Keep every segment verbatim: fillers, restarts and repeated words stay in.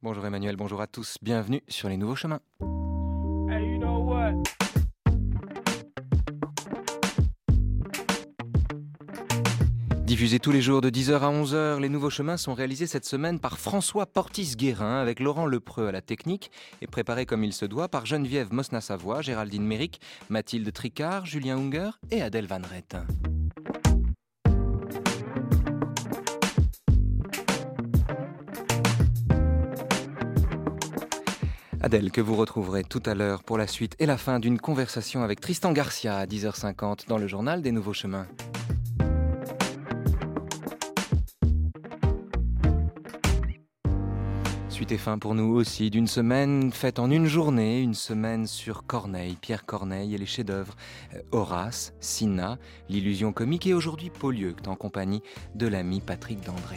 Bonjour Emmanuel, bonjour à tous, bienvenue sur les nouveaux chemins. Hey, you know what? Diffusés tous les jours de dix heures à onze heures, les nouveaux chemins sont réalisés cette semaine par François Portis-Guérin avec Laurent Lepreux à la technique et préparés comme il se doit par Geneviève Mosna-Savoie, Géraldine Méric, Mathilde Tricard, Julien Unger et Adèle Van Rett. Adèle, que vous retrouverez tout à l'heure pour la suite et la fin d'une conversation avec Tristan Garcia à dix heures cinquante dans le journal des Nouveaux Chemins. Suite et fin pour nous aussi d'une semaine faite en une journée, une semaine sur Corneille, Pierre Corneille et les chefs-d'œuvre Horace, Cinna, l'illusion comique et aujourd'hui Polyeucte en compagnie de l'ami Patrick Dandré.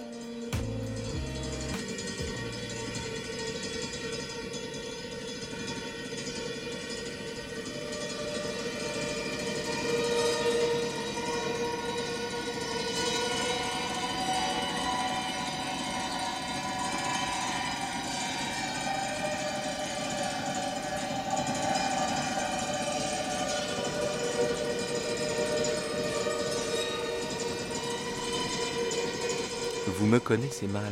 Vous me connaissez mal,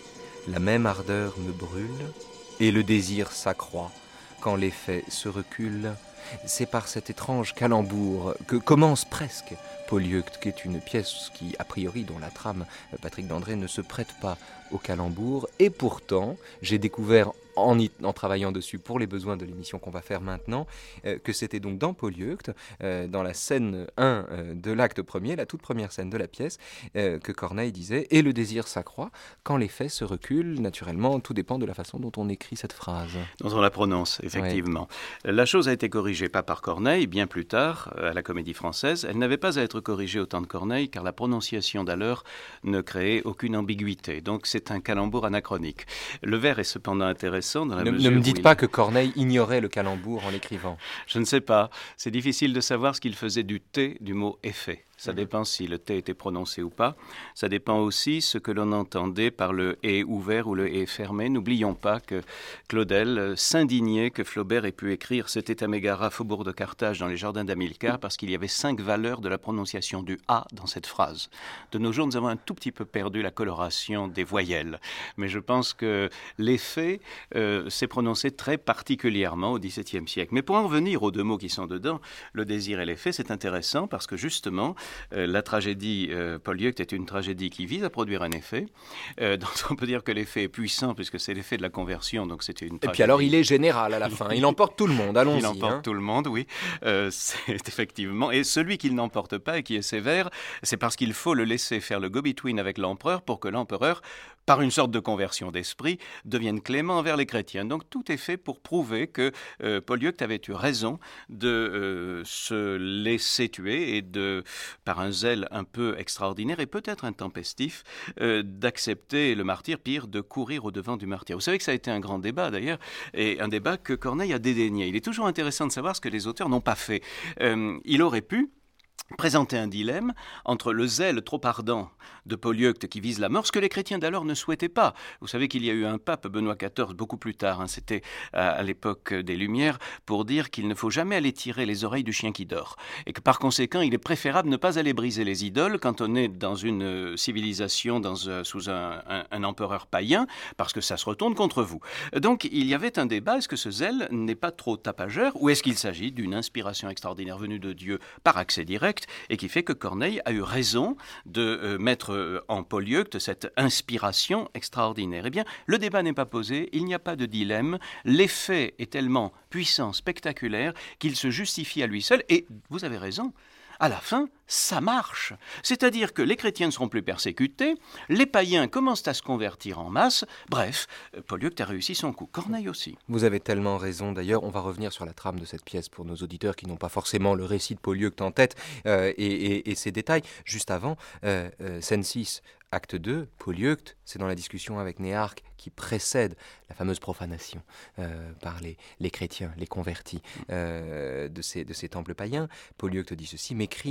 la même ardeur me brûle, et le désir s'accroît quand l'effet se recule. C'est par cet étrange calembour que commence presque Polyeucte, qui est une pièce qui, a priori, dont la trame, Patrick Dandré, ne se prête pas au calembour. Et pourtant, j'ai découvert, en, y, en travaillant dessus pour les besoins de l'émission qu'on va faire maintenant, euh, que c'était donc dans Polyeucte, euh, dans la scène un euh, de l'acte premier, la toute première scène de la pièce, euh, que Corneille disait « Et le désir s'accroît quand les faits se reculent ». Naturellement, tout dépend de la façon dont on écrit cette phrase. Dont on la prononce, effectivement. Ouais. La chose a été corrigée, pas par Corneille, bien plus tard, à la Comédie Française. Elle n'avait pas à être corrigée au temps de Corneille, car la prononciation d'alors ne créait aucune ambiguïté. Donc c'est un calembour anachronique. Le vers est cependant intéressant dans la ne, mesure Ne me dites il... pas que Corneille ignorait le calembour en l'écrivant. Je ne sais pas. C'est difficile de savoir ce qu'il faisait du T du mot « effet ». Ça dépend si le T était prononcé ou pas. Ça dépend aussi ce que l'on entendait par le « et » ouvert ou le « et » fermé. N'oublions pas que Claudel s'indignait que Flaubert ait pu écrire « C'était à Mégara, faubourg de Carthage, dans les jardins d'Hamilcar » parce qu'il y avait cinq valeurs de la prononciation du « a » dans cette phrase. De nos jours, nous avons un tout petit peu perdu la coloration des voyelles. Mais je pense que l'effet euh, s'est prononcé très particulièrement au dix-septième siècle. Mais pour en revenir aux deux mots qui sont dedans, le désir et l'effet, c'est intéressant parce que justement, Euh, la tragédie euh, Polyeucte est une tragédie qui vise à produire un effet. Euh, donc on peut dire que l'effet est puissant puisque c'est l'effet de la conversion. Donc c'était une tragédie. Et puis alors il est général à la fin. Il emporte tout le monde. Allons-y. Il emporte hein. tout le monde, oui. Euh, c'est effectivement. Et celui qui ne l'emporte pas et qui est sévère, c'est parce qu'il faut le laisser faire le go-between avec l'empereur pour que l'empereur, par une sorte de conversion d'esprit, devienne clément envers les chrétiens. Donc tout est fait pour prouver que euh, Polyeucte avait eu raison de euh, se laisser tuer et de, par un zèle un peu extraordinaire et peut-être intempestif, euh, d'accepter le martyre, pire, de courir au-devant du martyr. Vous savez que ça a été un grand débat d'ailleurs, et un débat que Corneille a dédaigné. Il est toujours intéressant de savoir ce que les auteurs n'ont pas fait. Euh, il aurait pu présenter un dilemme entre le zèle trop ardent de Polyeucte qui vise la mort, ce que les chrétiens d'alors ne souhaitaient pas. Vous savez qu'il y a eu un pape, Benoît quatorze, beaucoup plus tard, hein, c'était à, à l'époque des Lumières, pour dire qu'il ne faut jamais aller tirer les oreilles du chien qui dort. Et que par conséquent, il est préférable ne pas aller briser les idoles quand on est dans une civilisation dans, euh, sous un, un, un empereur païen, parce que ça se retourne contre vous. Donc il y avait un débat, est-ce que ce zèle n'est pas trop tapageur, ou est-ce qu'il s'agit d'une inspiration extraordinaire venue de Dieu par accès direct, et qui fait que Corneille a eu raison de euh, mettre euh, en Polyeucte cette inspiration extraordinaire. Eh bien, le débat n'est pas posé, il n'y a pas de dilemme, l'effet est tellement puissant, spectaculaire, qu'il se justifie à lui seul, et vous avez raison, à la fin, ça marche. C'est-à-dire que les chrétiens ne seront plus persécutés, les païens commencent à se convertir en masse. Bref, Polyeucte a réussi son coup. Corneille aussi. Vous avez tellement raison. D'ailleurs, on va revenir sur la trame de cette pièce pour nos auditeurs qui n'ont pas forcément le récit de Polyeucte en tête euh, et, et, et ses détails. Juste avant, euh, euh, scène six, acte deux, Polyeucte, c'est dans la discussion avec Néarque qui précède la fameuse profanation euh, par les, les chrétiens, les convertis euh, de, ces, de ces temples païens. Polyeucte dit ceci: « Mes crimes en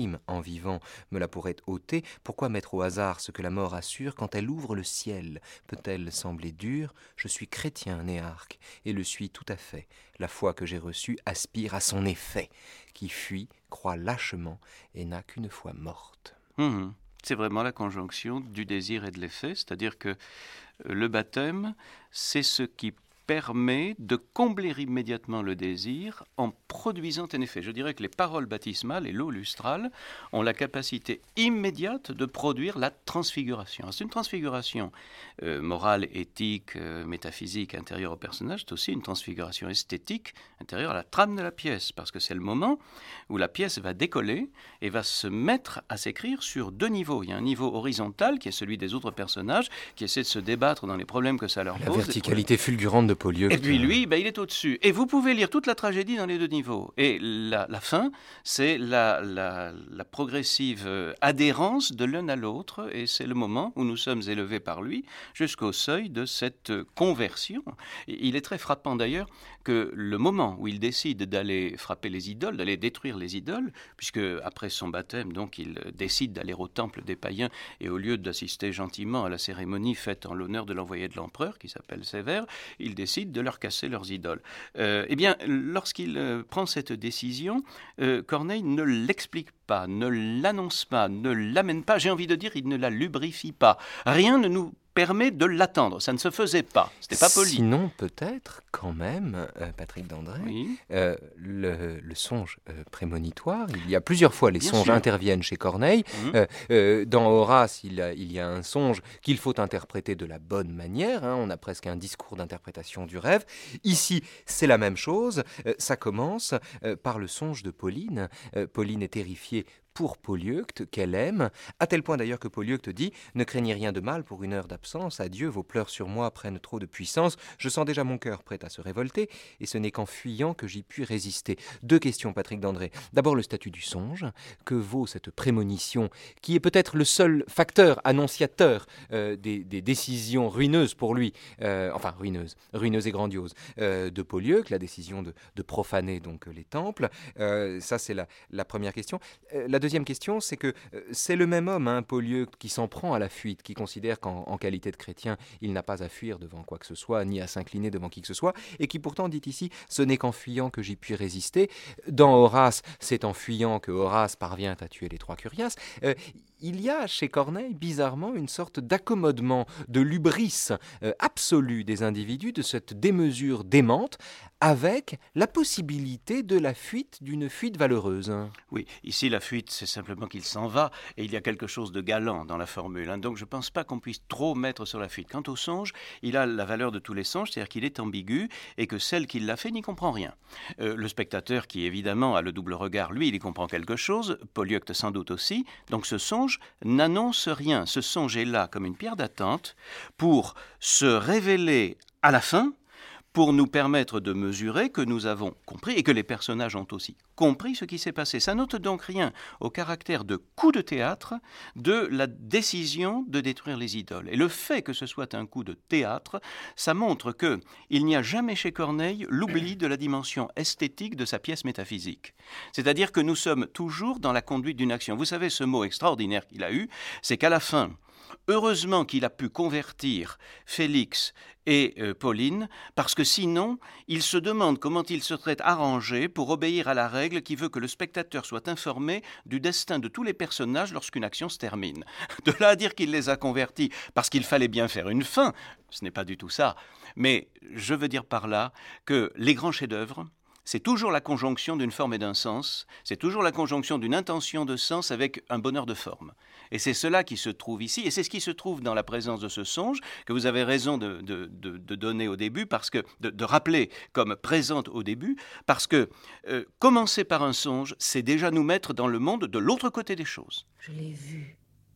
vivant me la pourrait ôter, pourquoi mettre au hasard ce que la mort assure quand elle ouvre le ciel? Peut-elle sembler dure? Je suis chrétien, Néarque, et le suis tout à fait. La foi que j'ai reçue aspire à son effet, qui fuit, croit lâchement, et n'a qu'une foi morte. Mmh. C'est vraiment la conjonction du désir et de l'effet, c'est-à-dire que le baptême, c'est ce qui permet de combler immédiatement le désir en produisant un effet. Je dirais que les paroles baptismales et l'eau lustrale ont la capacité immédiate de produire la transfiguration. C'est une transfiguration euh, morale, éthique, euh, métaphysique, intérieure au personnage. C'est aussi une transfiguration esthétique intérieure à la trame de la pièce, parce que c'est le moment où la pièce va décoller et va se mettre à s'écrire sur deux niveaux. Il y a un niveau horizontal qui est celui des autres personnages qui essaient de se débattre dans les problèmes que ça leur La pose. verticalité fulgurante de Polyeucte. Et puis lui, ben, il est au-dessus. Et vous pouvez lire toute la tragédie dans les deux niveaux. Et la, la fin, c'est la, la, la progressive adhérence de l'un à l'autre. Et c'est le moment où nous sommes élevés par lui jusqu'au seuil de cette conversion. Et il est très frappant d'ailleurs que le moment où il décide d'aller frapper les idoles, d'aller détruire les idoles, puisque après son baptême, donc, il décide d'aller au temple des païens et au lieu d'assister gentiment à la cérémonie faite en l'honneur de l'envoyé de l'empereur, qui s'appelle Sévère, il décide de leur casser leurs idoles. Euh, eh bien, lorsqu'il euh, prend cette décision, euh, Corneille ne l'explique pas, ne l'annonce pas, ne l'amène pas, j'ai envie de dire, il ne la lubrifie pas. Rien ne nous permet de l'attendre. Ça ne se faisait pas. C'était pas poli. Sinon, peut-être, quand même, euh, Patrick Dandré, oui. euh, le, le songe euh, prémonitoire, il y a plusieurs fois les Bien songes sûr. interviennent chez Corneille. Mmh. Euh, euh, dans Horace, il, a, il y a un songe qu'il faut interpréter de la bonne manière. Hein, on a presque un discours d'interprétation du rêve. Ici, c'est la même chose. Euh, ça commence euh, par le songe de Pauline. Euh, Pauline est terrifiée pour Polyeucte, qu'elle aime, à tel point d'ailleurs que Polyeucte dit « Ne craignez rien de mal pour une heure d'absence, adieu, vos pleurs sur moi prennent trop de puissance, je sens déjà mon cœur prêt à se révolter, et ce n'est qu'en fuyant que j'y puis résister. » Deux questions, Patrick Dandré. D'abord, le statut du songe. Que vaut cette prémonition, qui est peut-être le seul facteur annonciateur euh, des, des décisions ruineuses pour lui, euh, enfin ruineuses, ruineuses et grandioses, euh, de Polyeucte, la décision de, de profaner donc les temples. Euh, ça, c'est la, la première question. Euh, la deuxième question, c'est que euh, c'est le même homme, hein, Polyeucte, qui s'en prend à la fuite, qui considère qu'en en qualité de chrétien, il n'a pas à fuir devant quoi que ce soit, ni à s'incliner devant qui que ce soit, et qui pourtant dit ici « ce n'est qu'en fuyant que j'y puis résister ». Dans Horace, c'est en fuyant que Horace parvient à tuer les trois Curiaces. Euh, il y a chez Corneille, bizarrement, une sorte d'accommodement, de lubris euh, absolue des individus, de cette démesure démente, avec la possibilité de la fuite, d'une fuite valeureuse. Oui, ici la fuite, c'est simplement qu'il s'en va, et il y a quelque chose de galant dans la formule. Hein. Donc je ne pense pas qu'on puisse trop mettre sur la fuite. Quant au songe, il a la valeur de tous les songes, c'est-à-dire qu'il est ambigu, et que celle qui l'a fait n'y comprend rien. Euh, le spectateur, qui évidemment a le double regard, lui, il y comprend quelque chose, Polyeucte sans doute aussi, donc ce songe n'annonce rien. Ce songe est là comme une pierre d'attente pour se révéler à la fin, pour nous permettre de mesurer que nous avons compris et que les personnages ont aussi compris ce qui s'est passé. Ça n'ôte donc rien au caractère de coup de théâtre de la décision de détruire les idoles. Et le fait que ce soit un coup de théâtre, ça montre qu'il n'y a jamais chez Corneille l'oubli de la dimension esthétique de sa pièce métaphysique. C'est-à-dire que nous sommes toujours dans la conduite d'une action. Vous savez, ce mot extraordinaire qu'il a eu, c'est qu'à la fin, heureusement qu'il a pu convertir Félix et euh, Pauline, parce que sinon, il se demande comment il se serait arrangé pour obéir à la règle qui veut que le spectateur soit informé du destin de tous les personnages lorsqu'une action se termine. De là à dire qu'il les a convertis parce qu'il fallait bien faire une fin, ce n'est pas du tout ça. Mais je veux dire par là que les grands chefs-d'œuvre, c'est toujours la conjonction d'une forme et d'un sens, c'est toujours la conjonction d'une intention de sens avec un bonheur de forme. Et c'est cela qui se trouve ici, et c'est ce qui se trouve dans la présence de ce songe, que vous avez raison de, de, de, de donner au début, parce que, de, de rappeler comme présente au début, parce que euh, commencer par un songe, c'est déjà nous mettre dans le monde de l'autre côté des choses. Je l'ai vu,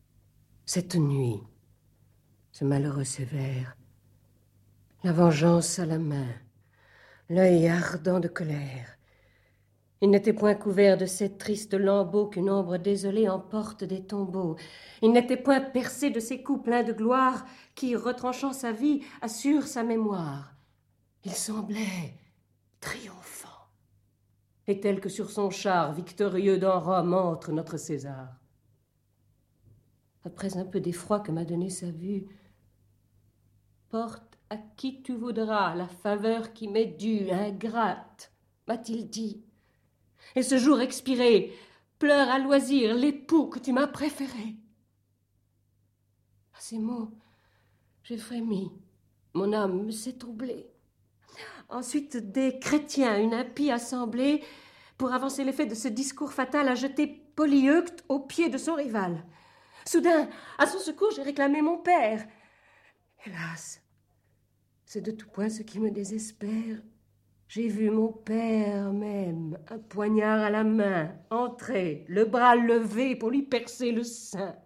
cette nuit, ce malheureux Sévère, la vengeance à la main, l'œil ardent de colère. Il n'était point couvert de ces tristes lambeaux qu'une ombre désolée emporte des tombeaux. Il n'était point percé de ces coups pleins de gloire qui, retranchant sa vie, assurent sa mémoire. Il semblait triomphant. Et tel que sur son char victorieux dans Rome entre notre César. après un peu d'effroi que m'a donné sa vue. Porte à qui tu voudras la faveur qui m'est due, ingrate, m'a-t-il dit. Et ce jour expiré, pleure à loisir l'époux que tu m'as préféré. À ces mots, j'ai frémi, mon âme s'est troublée. Ensuite, des chrétiens, une impie assemblée, pour avancer l'effet de ce discours fatal, a jeté Polyeucte aux pieds de son rival. Soudain, à son secours, j'ai réclamé mon père. Hélas, c'est de tout point ce qui me désespère. J'ai vu mon père même, un poignard à la main, entrer, le bras levé pour lui percer le sein.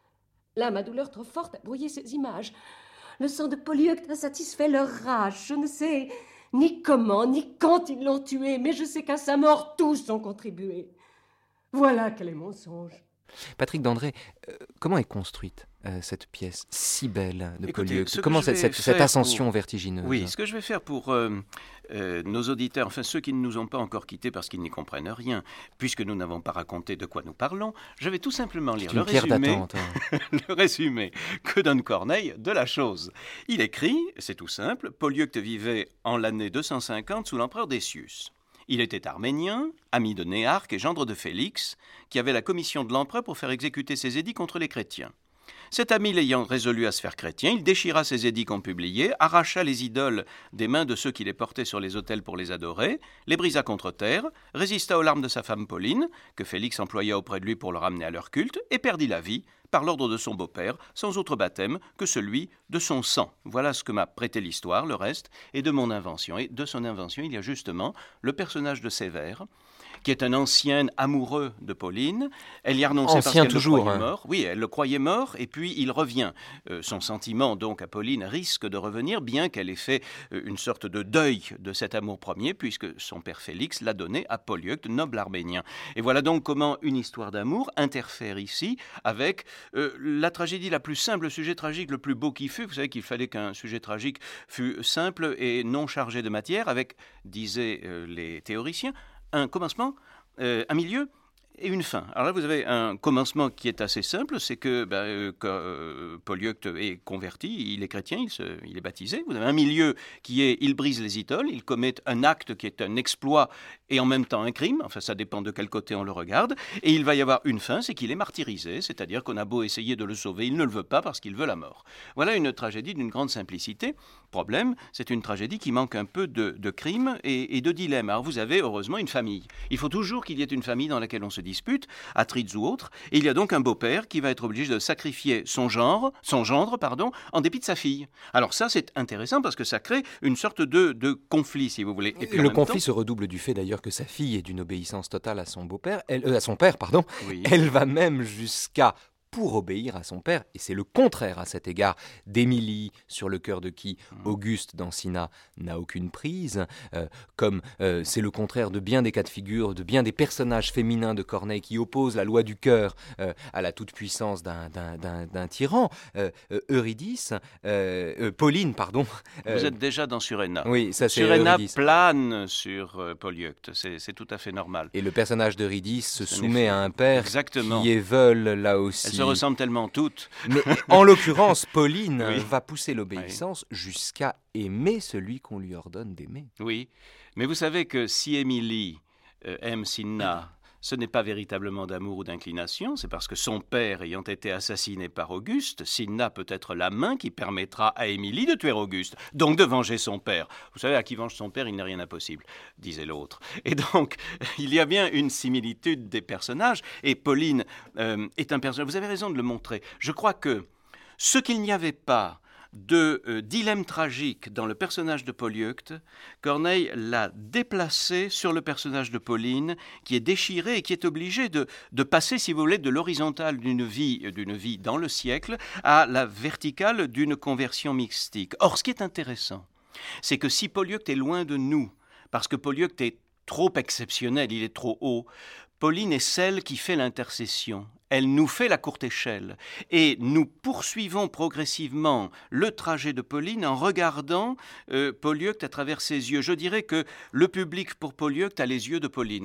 Là, ma douleur trop forte a brouillé ces images. Le sang de Polyeucte a satisfait leur rage. Je ne sais ni comment, ni quand ils l'ont tué, mais je sais qu'à sa mort, tous ont contribué. Voilà quel est mon songe. Patrick d'André, euh, comment est construite euh, cette pièce si belle de Polyeucte? Comment cette, cette, cette ascension pour... vertigineuse? Oui, ce que je vais faire pour euh, euh, nos auditeurs, enfin ceux qui ne nous ont pas encore quittés parce qu'ils n'y comprennent rien, puisque nous n'avons pas raconté de quoi nous parlons, je vais tout simplement lire le résumé, hein. le résumé que donne Corneille de la chose. Il écrit, c'est tout simple, Polyeucte vivait en l'année deux cent cinquante sous l'empereur Décius. Il était arménien, ami de Néarque et gendre de Félix, qui avait la commission de l'empereur pour faire exécuter ses édits contre les chrétiens. Cet ami l'ayant résolu à se faire chrétien, il déchira ses édits qu'on publiait, arracha les idoles des mains de ceux qui les portaient sur les autels pour les adorer, les brisa contre terre, résista aux larmes de sa femme Pauline, que Félix employa auprès de lui pour le ramener à leur culte, et perdit la vie, par l'ordre de son beau-père, sans autre baptême que celui de son sang. Voilà ce que m'a prêté l'histoire, le reste est de mon invention. Et de son invention, il y a justement le personnage de Sévère, qui est un ancien amoureux de Pauline. Elle y a renoncé ancien parce qu'elle toujours, le croyait hein. mort. Oui, elle le croyait mort, et puis il revient. Euh, son sentiment, donc, à Pauline risque de revenir, bien qu'elle ait fait euh, une sorte de deuil de cet amour premier, puisque son père Félix l'a donné à Polyeucte, noble arménien. Et voilà donc comment une histoire d'amour interfère ici avec euh, la tragédie la plus simple, le sujet tragique le plus beau qui fut. Vous savez qu'il fallait qu'un sujet tragique fût simple et non chargé de matière, avec, disaient euh, les théoriciens, un commencement, euh, un milieu et une fin. Alors là, vous avez un commencement qui est assez simple, c'est que ben, euh, quand, euh, Polyeucte est converti, il est chrétien, il, se, il est baptisé. Vous avez un milieu qui est, il brise les idoles, il commet un acte qui est un exploit et en même temps un crime, enfin ça dépend de quel côté on le regarde, et il va y avoir une fin, c'est qu'il est martyrisé, c'est-à-dire qu'on a beau essayer de le sauver, il ne le veut pas parce qu'il veut la mort. Voilà une tragédie d'une grande simplicité. Problème, c'est une tragédie qui manque un peu de, de crime et, et de dilemme. Alors vous avez heureusement une famille. Il faut toujours qu'il y ait une famille dans laquelle on se dispute, Atrides ou autres, et il y a donc un beau-père qui va être obligé de sacrifier son genre, son gendre, pardon, en dépit de sa fille. Alors ça, c'est intéressant parce que ça crée une sorte de, de conflit, si vous voulez. Et puis, le conflit temps, se redouble du fait d'ailleurs que sa fille est d'une obéissance totale à son beau-père, elle, euh, à son père, pardon. Oui. Elle va même jusqu'à pour obéir à son père, et c'est le contraire à cet égard d'Émilie, sur le cœur de qui Auguste d'Ancina n'a aucune prise, euh, comme euh, c'est le contraire de bien des cas de figure, de bien des personnages féminins de Corneille qui opposent la loi du cœur euh, à la toute-puissance d'un, d'un, d'un, d'un tyran. Euh, euh, Eurydice, euh, euh, Pauline, pardon. Vous euh, êtes déjà dans Suréna. Oui, ça c'est Suréna Eurydice. plane sur euh, Polyeucte, c'est, c'est tout à fait normal. Et le personnage d'Eurydice se Ce soumet n'est- à un père Exactement. qui est veule là aussi. Elles se ressemblent tellement toutes. Mais en l'occurrence, Pauline Oui. va pousser l'obéissance jusqu'à aimer celui qu'on lui ordonne d'aimer. Oui, mais vous savez que si Émilie euh, aime Cinna, ce n'est pas véritablement d'amour ou d'inclination, c'est parce que son père ayant été assassiné par Auguste, Cinna peut être la main qui permettra à Émilie de tuer Auguste, donc de venger son père. Vous savez, à qui venge son père, il n'est rien d'impossible, disait l'autre. Et donc, il y a bien une similitude des personnages, et Pauline euh, est un personnage, vous avez raison de le montrer. Je crois que ce qu'il n'y avait pas de euh, dilemme tragique dans le personnage de Polyeucte, Corneille l'a déplacé sur le personnage de Pauline, qui est déchiré et qui est obligé de, de passer, si vous voulez, de l'horizontale d'une vie, d'une vie dans le siècle à la verticale d'une conversion mystique. Or, ce qui est intéressant, c'est que si Polyeucte est loin de nous, parce que Polyeucte est trop exceptionnel, il est trop haut, Pauline est celle qui fait l'intercession. Elle nous fait la courte échelle et nous poursuivons progressivement le trajet de Pauline en regardant euh, Polyeucte à travers ses yeux. Je dirais que le public pour Polyeucte a les yeux de Pauline.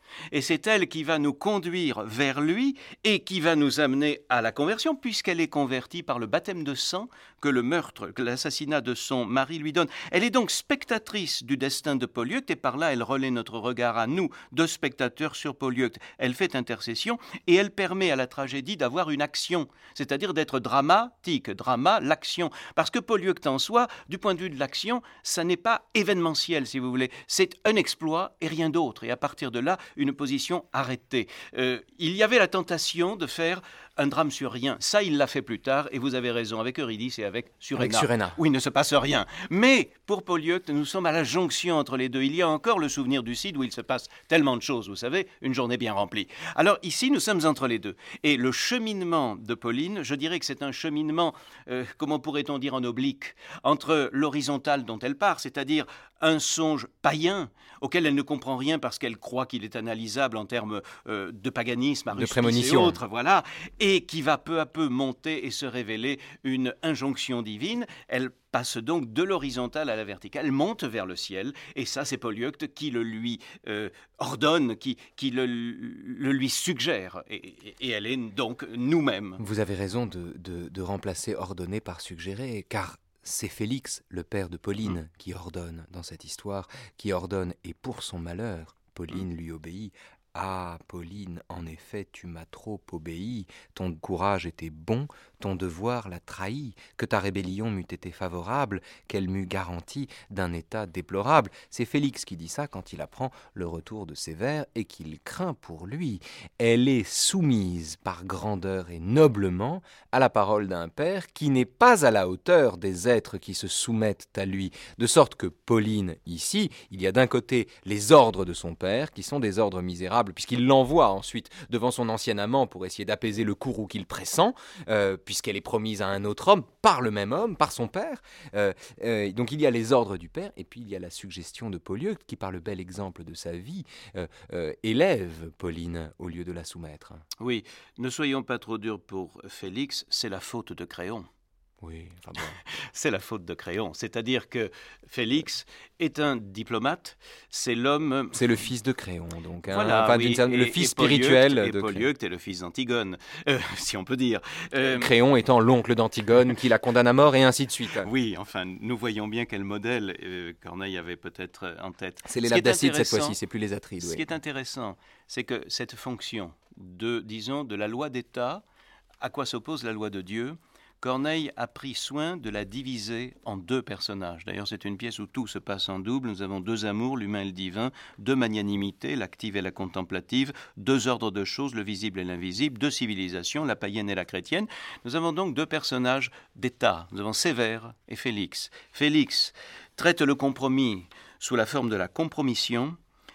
Et c'est elle qui va nous conduire vers lui et qui va nous amener à la conversion, puisqu'elle est convertie par le baptême de sang que le meurtre, que l'assassinat de son mari lui donne. Elle est donc spectatrice du destin de Polyeucte, et par là, elle relaie notre regard à nous, de spectateurs sur Polyeucte. Elle fait intercession et elle permet à la tragédie d'avoir une action, c'est-à-dire d'être dramatique. Drama, l'action. Parce que Polyeucte en soi, du point de vue de l'action, ça n'est pas événementiel, si vous voulez. C'est un exploit et rien d'autre. Et à partir de là, une position arrêtée. Euh, il y avait la tentation de faire un drame sur rien. Ça, il l'a fait plus tard, et vous avez raison, avec Eurydice et avec Suréna. Avec Suréna. Où il ne se passe rien. Mais, pour Polyeucte, nous sommes à la jonction entre les deux. Il y a encore le souvenir du Cid où il se passe tellement de choses, vous savez, une journée bien remplie. Alors, ici, nous sommes entre les deux. Et le cheminement de Pauline, je dirais que c'est un cheminement, euh, comment pourrait-on dire en oblique, entre l'horizontale dont elle part, c'est-à-dire un songe païen auquel elle ne comprend rien parce qu'elle croit qu'il est analysable en termes euh, de paganisme, de prémonition, et autres, voilà, et qui va peu à peu monter et se révéler une injonction divine. Elle passe donc de l'horizontale à la verticale, elle monte vers le ciel, et ça c'est Polyeucte qui le lui euh, ordonne, qui, qui le, le lui suggère, et, et, et elle est donc nous-mêmes. Vous avez raison de, de, de remplacer ordonner par suggérer, car c'est Félix, le père de Pauline, mmh. qui ordonne dans cette histoire, qui ordonne, et pour son malheur, Pauline mmh. lui obéit. Ah, Pauline, en effet, tu m'as trop obéi, ton courage était bon, ton devoir l'a trahi, que ta rébellion m'eût été favorable, qu'elle m'eût garanti d'un état déplorable. C'est Félix qui dit ça quand il apprend le retour de Sévère et qu'il craint pour lui. Elle est soumise par grandeur et noblement à la parole d'un père qui n'est pas à la hauteur des êtres qui se soumettent à lui, de sorte que Pauline, ici, il y a d'un côté les ordres de son père, qui sont des ordres misérables, puisqu'il l'envoie ensuite devant son ancien amant pour essayer d'apaiser le courroux qu'il pressent, euh, puisqu'elle est promise à un autre homme, par le même homme, par son père. Euh, euh, donc il y a les ordres du père, et puis il y a la suggestion de Polyeucte, qui par le bel exemple de sa vie, euh, euh, élève Pauline au lieu de la soumettre. Oui, ne soyons pas trop durs pour Félix, c'est la faute de Créon. Oui, enfin bon. C'est la faute de Créon. C'est-à-dire que Félix est un diplomate, c'est l'homme... C'est le fils de Créon, donc. Hein, voilà, enfin, oui, le et, fils et spirituel Polyeucte, de et Polyeucte est le fils d'Antigone, euh, si on peut dire. Euh, Créon étant l'oncle d'Antigone qui la condamne à mort, et ainsi de suite. Oui, enfin, nous voyons bien quel modèle euh, Corneille avait peut-être en tête. C'est les Labdacides cette fois-ci, c'est plus les Atrides. Ce oui. qui est intéressant, c'est que cette fonction de, disons, de la loi d'État, à quoi s'oppose la loi de Dieu, Corneille a pris soin de la diviser en deux personnages. D'ailleurs, c'est une pièce où tout se passe en double. Nous avons deux amours, l'humain et le divin, deux magnanimités, l'active et la contemplative, deux ordres de choses, le visible et l'invisible, deux civilisations, la païenne et la chrétienne. Nous avons donc deux personnages d'État. Nous avons Sévère et Félix. Félix traite le compromis sous la forme de la compromission.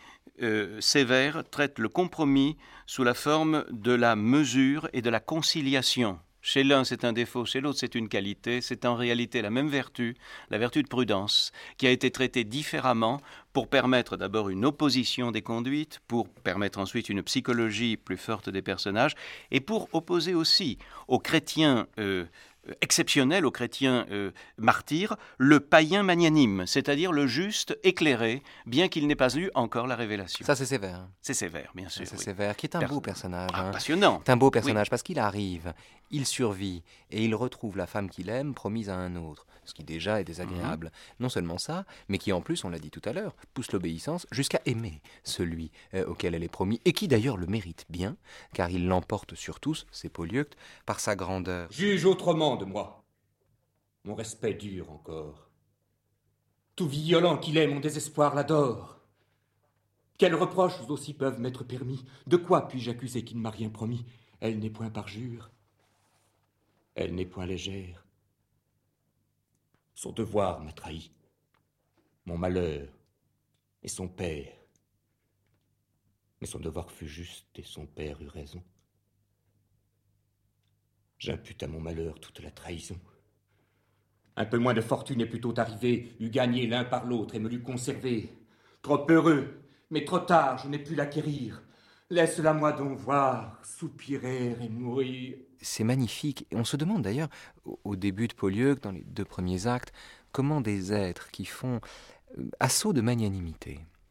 Euh, Sévère traite le compromis sous la forme de la mesure et de la conciliation. Chez l'un, c'est un défaut, chez l'autre, c'est une qualité. C'est en réalité la même vertu, la vertu de prudence, qui a été traitée différemment pour permettre d'abord une opposition des conduites, pour permettre ensuite une psychologie plus forte des personnages, et pour opposer aussi aux chrétiens euh, exceptionnel aux chrétiens euh, martyrs, le païen magnanime, c'est-à-dire le juste éclairé, bien qu'il n'ait pas eu encore la révélation. Ça, c'est Sévère. C'est Sévère, bien sûr. C'est oui. Sévère, qui est un Perso- beau personnage. Ah, hein. passionnant. C'est un beau personnage, Oui. parce qu'il arrive, il survit, et il retrouve la femme qu'il aime promise à un autre, ce qui déjà est désagréable. Mm-hmm. Non seulement ça, mais qui en plus, on l'a dit tout à l'heure, pousse l'obéissance jusqu'à aimer celui euh, auquel elle est promise, et qui d'ailleurs le mérite bien, car il l'emporte sur tous, c'est Polyeucte, par sa grandeur. Juge autrement de moi. Mon respect dure encore. Tout violent qu'il est, mon désespoir l'adore. Quels reproches aussi peuvent m'être permis? De quoi puis-je accuser qui ne m'a rien promis? Elle n'est point parjure. Elle n'est point légère. Son devoir m'a trahi. Mon malheur et son père. Mais son devoir fut juste et son père eut raison. J'impute à mon malheur toute la trahison. Un peu moins de fortune est plutôt arrivée, eût gagné l'un par l'autre et me l'eût conservé. Trop heureux, mais trop tard, je n'ai pu l'acquérir. Laisse-la moi donc voir, soupirer et mourir. C'est magnifique. Et on se demande d'ailleurs, au, au début de Polyeucte, dans les deux premiers actes, comment des êtres qui font euh, assaut de magnanimité,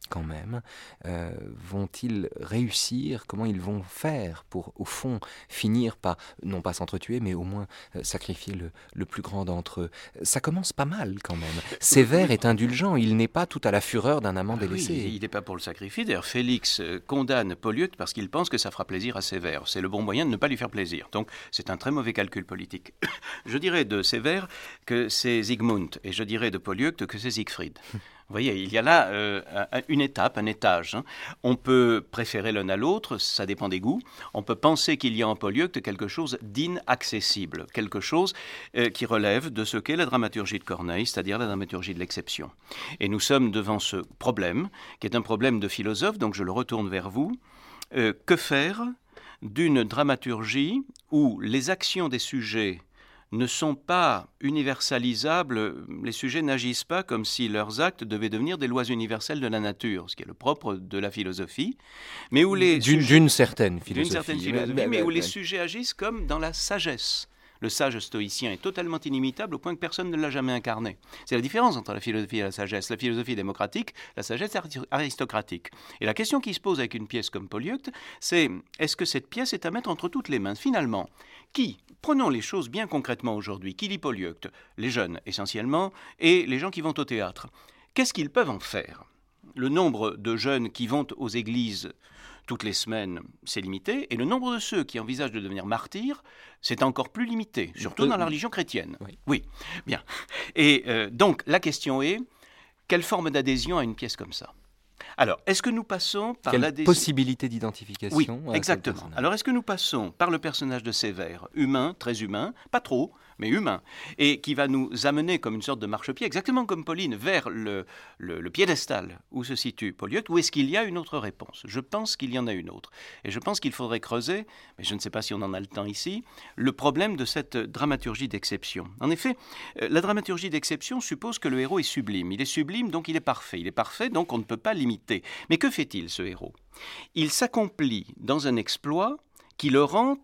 quand même, euh, vont-ils réussir? Comment ils vont faire pour, au fond, finir par, non pas s'entretuer, mais au moins euh, sacrifier le, le plus grand d'entre eux? Ça commence pas mal, quand même. Sévère est indulgent, il n'est pas tout à la fureur d'un amant Ah délaissé. oui, il n'est pas pour le sacrifice. D'ailleurs, Félix euh, condamne Polyeucte parce qu'il pense que ça fera plaisir à Sévère. C'est le bon moyen de ne pas lui faire plaisir. Donc, c'est un très mauvais calcul politique. Je dirais de Sévère que c'est Zygmunt, et je dirais de Polyeucte que c'est Siegfried. Vous voyez, il y a là euh, une étape, un étage. Hein. On peut préférer l'un à l'autre, ça dépend des goûts. On peut penser qu'il y a en Polyeucte quelque chose d'inaccessible, quelque chose euh, qui relève de ce qu'est la dramaturgie de Corneille, c'est-à-dire la dramaturgie de l'exception. Et nous sommes devant ce problème, qui est un problème de philosophe, donc je le retourne vers vous. Euh, que faire d'une dramaturgie où les actions des sujets ne sont pas universalisables, les sujets n'agissent pas comme si leurs actes devaient devenir des lois universelles de la nature, ce qui est le propre de la philosophie, mais où les D'une, sujets, d'une certaine philosophie. d'une certaine philosophie, mais, mais où les sujets agissent comme dans la sagesse. Le sage stoïcien est totalement inimitable au point que personne ne l'a jamais incarné. C'est la différence entre la philosophie et la sagesse. La philosophie est démocratique, la sagesse est aristocratique. Et la question qui se pose avec une pièce comme Polyeucte, c'est est-ce que cette pièce est à mettre entre toutes les mains? Finalement, qui, prenons les choses bien concrètement aujourd'hui, qui lit Polyeucte? Les jeunes essentiellement, et les gens qui vont au théâtre. Qu'est-ce qu'ils peuvent en faire? Le nombre de jeunes qui vont aux églises toutes les semaines, c'est limité, et le nombre de ceux qui envisagent de devenir martyrs, c'est encore plus limité, surtout dans la religion chrétienne. Oui, oui. Bien. Et euh, donc, la question est, quelle forme d'adhésion à une pièce comme ça? Alors, est-ce que nous passons par Quelle l'adhésion... possibilité d'identification? Oui, à exactement. Alors, est-ce que nous passons par le personnage de Sévère, humain, très humain, pas trop, mais humain, et qui va nous amener comme une sorte de marchepied, exactement comme Pauline, vers le, le, le piédestal où se situe Polyeucte, ou est-ce qu'il y a une autre réponse? Je pense qu'il y en a une autre. Et je pense qu'il faudrait creuser, mais je ne sais pas si on en a le temps ici, le problème de cette dramaturgie d'exception. En effet, la dramaturgie d'exception suppose que le héros est sublime. Il est sublime, donc il est parfait. Il est parfait, donc on ne peut pas l'imiter. Mais que fait-il, ce héros? Il s'accomplit dans un exploit qui le rend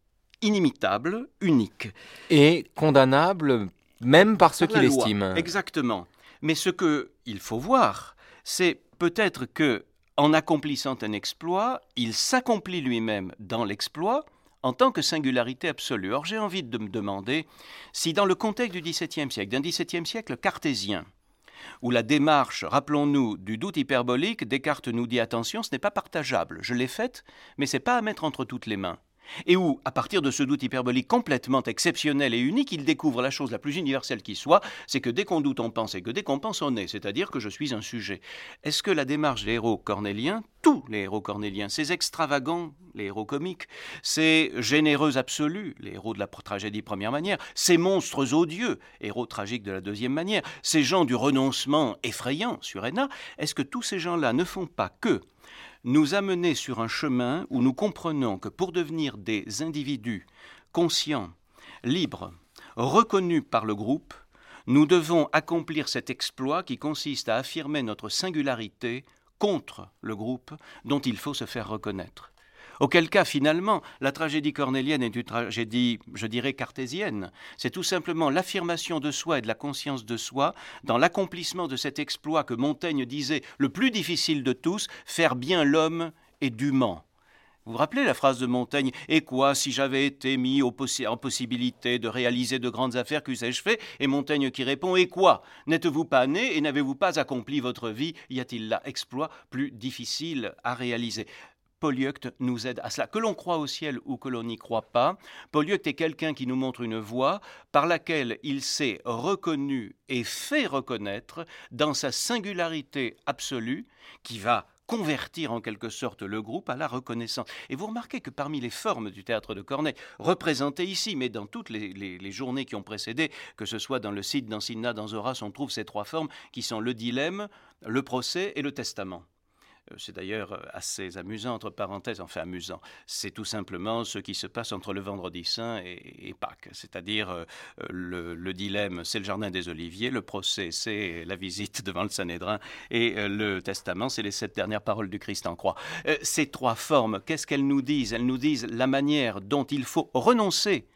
inimitable, unique. Et condamnable même par ceux Par qui la loi, l'estiment. Exactement. Mais ce qu'il faut voir, c'est peut-être que, en accomplissant un exploit, il s'accomplit lui-même dans l'exploit en tant que singularité absolue. Or, j'ai envie de me demander si dans le contexte du dix-septième siècle, d'un dix-septième siècle cartésien, où la démarche, rappelons-nous, du doute hyperbolique, Descartes nous dit « attention, ce n'est pas partageable, je l'ai faite, mais ce n'est pas à mettre entre toutes les mains ». Et où, à partir de ce doute hyperbolique complètement exceptionnel et unique, il découvre la chose la plus universelle qui soit, c'est que dès qu'on doute, on pense, et que dès qu'on pense, on est, c'est-à-dire que je suis un sujet. Est-ce que la démarche des héros cornéliens, tous les héros cornéliens, ces extravagants, les héros comiques, ces généreux absolus, les héros de la tragédie première manière, ces monstres odieux, héros tragiques de la deuxième manière, ces gens du renoncement effrayant, Suréna, est-ce que tous ces gens-là ne font pas que nous amener sur un chemin où nous comprenons que pour devenir des individus conscients, libres, reconnus par le groupe, nous devons accomplir cet exploit qui consiste à affirmer notre singularité contre le groupe dont il faut se faire reconnaître. Auquel cas, finalement, la tragédie cornélienne est une tragédie, je dirais, cartésienne. C'est tout simplement l'affirmation de soi et de la conscience de soi dans l'accomplissement de cet exploit que Montaigne disait le plus difficile de tous, faire bien l'homme est dûment. Vous vous rappelez la phrase de Montaigne « Et quoi, si j'avais été mis au possi- en possibilité de réaliser de grandes affaires, qu'eussé-je fait ?» Et Montaigne qui répond « Et quoi, n'êtes-vous pas né et n'avez-vous pas accompli votre vie? Y a-t-il là exploit plus difficile à réaliser ?» Polyeucte nous aide à cela. Que l'on croit au ciel ou que l'on n'y croit pas, Polyeucte est quelqu'un qui nous montre une voie par laquelle il s'est reconnu et fait reconnaître dans sa singularité absolue qui va convertir en quelque sorte le groupe à la reconnaissance. Et vous remarquez que parmi les formes du théâtre de Corneille, représentées ici, mais dans toutes les, les, les journées qui ont précédé, que ce soit dans le Cid, dans Cinna, dans Horace, on trouve ces trois formes qui sont le dilemme, le procès et le testament. C'est d'ailleurs assez amusant, entre parenthèses, enfin amusant. C'est tout simplement ce qui se passe entre le Vendredi Saint et, et Pâques. C'est-à-dire euh, le, le dilemme, c'est le jardin des Oliviers, le procès, c'est la visite devant le Sanhédrin, et euh, le testament, c'est les sept dernières paroles du Christ en croix. Euh, ces trois formes, qu'est-ce qu'elles nous disent? Elles nous disent la manière dont il faut renoncer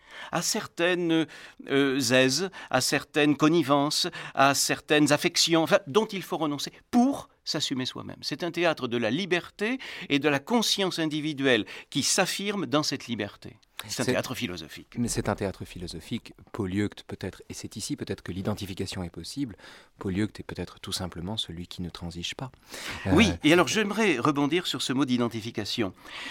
à certaines euh, aises, à certaines connivences, à certaines affections, enfin, dont il faut renoncer pour s'assumer soi-même. C'est un théâtre de la liberté et de la conscience individuelle qui s'affirme dans cette liberté. C'est un C'est- théâtre philosophique. Mais c'est un théâtre philosophique. Polyeucte peut-être, et c'est ici peut-être que l'identification est possible. Polyeucte est peut-être tout simplement celui qui ne transige pas. Euh, Oui, et alors j'aimerais rebondir sur ce mot d'identification.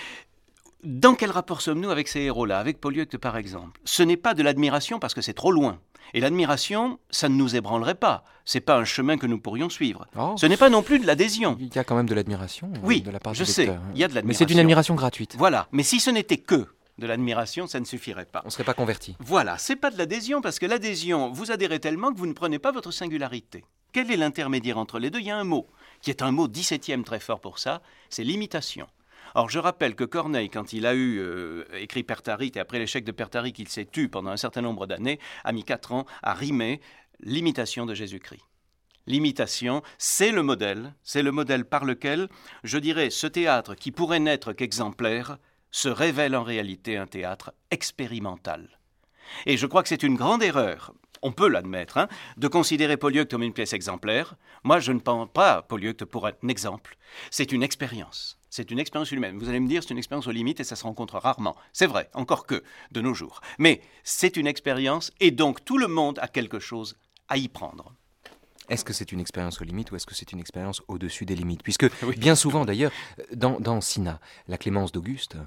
Dans quel rapport sommes-nous avec ces héros-là, avec Polyeucte par exemple? Ce n'est pas de l'admiration parce que c'est trop loin. Et l'admiration, ça ne nous ébranlerait pas. C'est pas un chemin que nous pourrions suivre. Oh, Ce n'est pas non plus de l'adhésion. il y a quand même de l'admiration euh, Oui, de la part je du sais, lecteur, hein. il y a de Mais l'admiration. c'est une admiration gratuite. Voilà, mais si ce n'était que de l'admiration, ça ne suffirait pas. On ne serait pas converti. Voilà, c'est pas de l'adhésion parce que l'adhésion, vous adhérez tellement que vous ne prenez pas votre singularité. Quel est l'intermédiaire entre les deux? Il y a un mot, qui est un mot dix-septième très fort pour ça, c'est l'imitation. Or, je rappelle que Corneille, quand il a eu euh, écrit Pertarique, et après l'échec de Pertarique, il s'est tu pendant un certain nombre d'années, a mis quatre ans à rimer l'imitation de Jésus-Christ. L'imitation, c'est le modèle, c'est le modèle par lequel, je dirais, ce théâtre qui pourrait n'être qu'exemplaire, se révèle en réalité un théâtre expérimental. Et je crois que c'est une grande erreur, on peut l'admettre, hein, de considérer Polyeucte comme une pièce exemplaire. Moi, je ne pense pas Polyeucte pour un exemple. C'est une expérience. C'est une expérience humaine. Vous allez me dire, c'est une expérience aux limites et ça se rencontre rarement. C'est vrai, encore que, de nos jours. Mais c'est une expérience et donc tout le monde a quelque chose à y prendre. Est-ce que c'est une expérience aux limites ou est-ce que c'est une expérience au-dessus des limites? Puisque Oui. bien souvent d'ailleurs, dans, dans Cinna, la clémence d'Auguste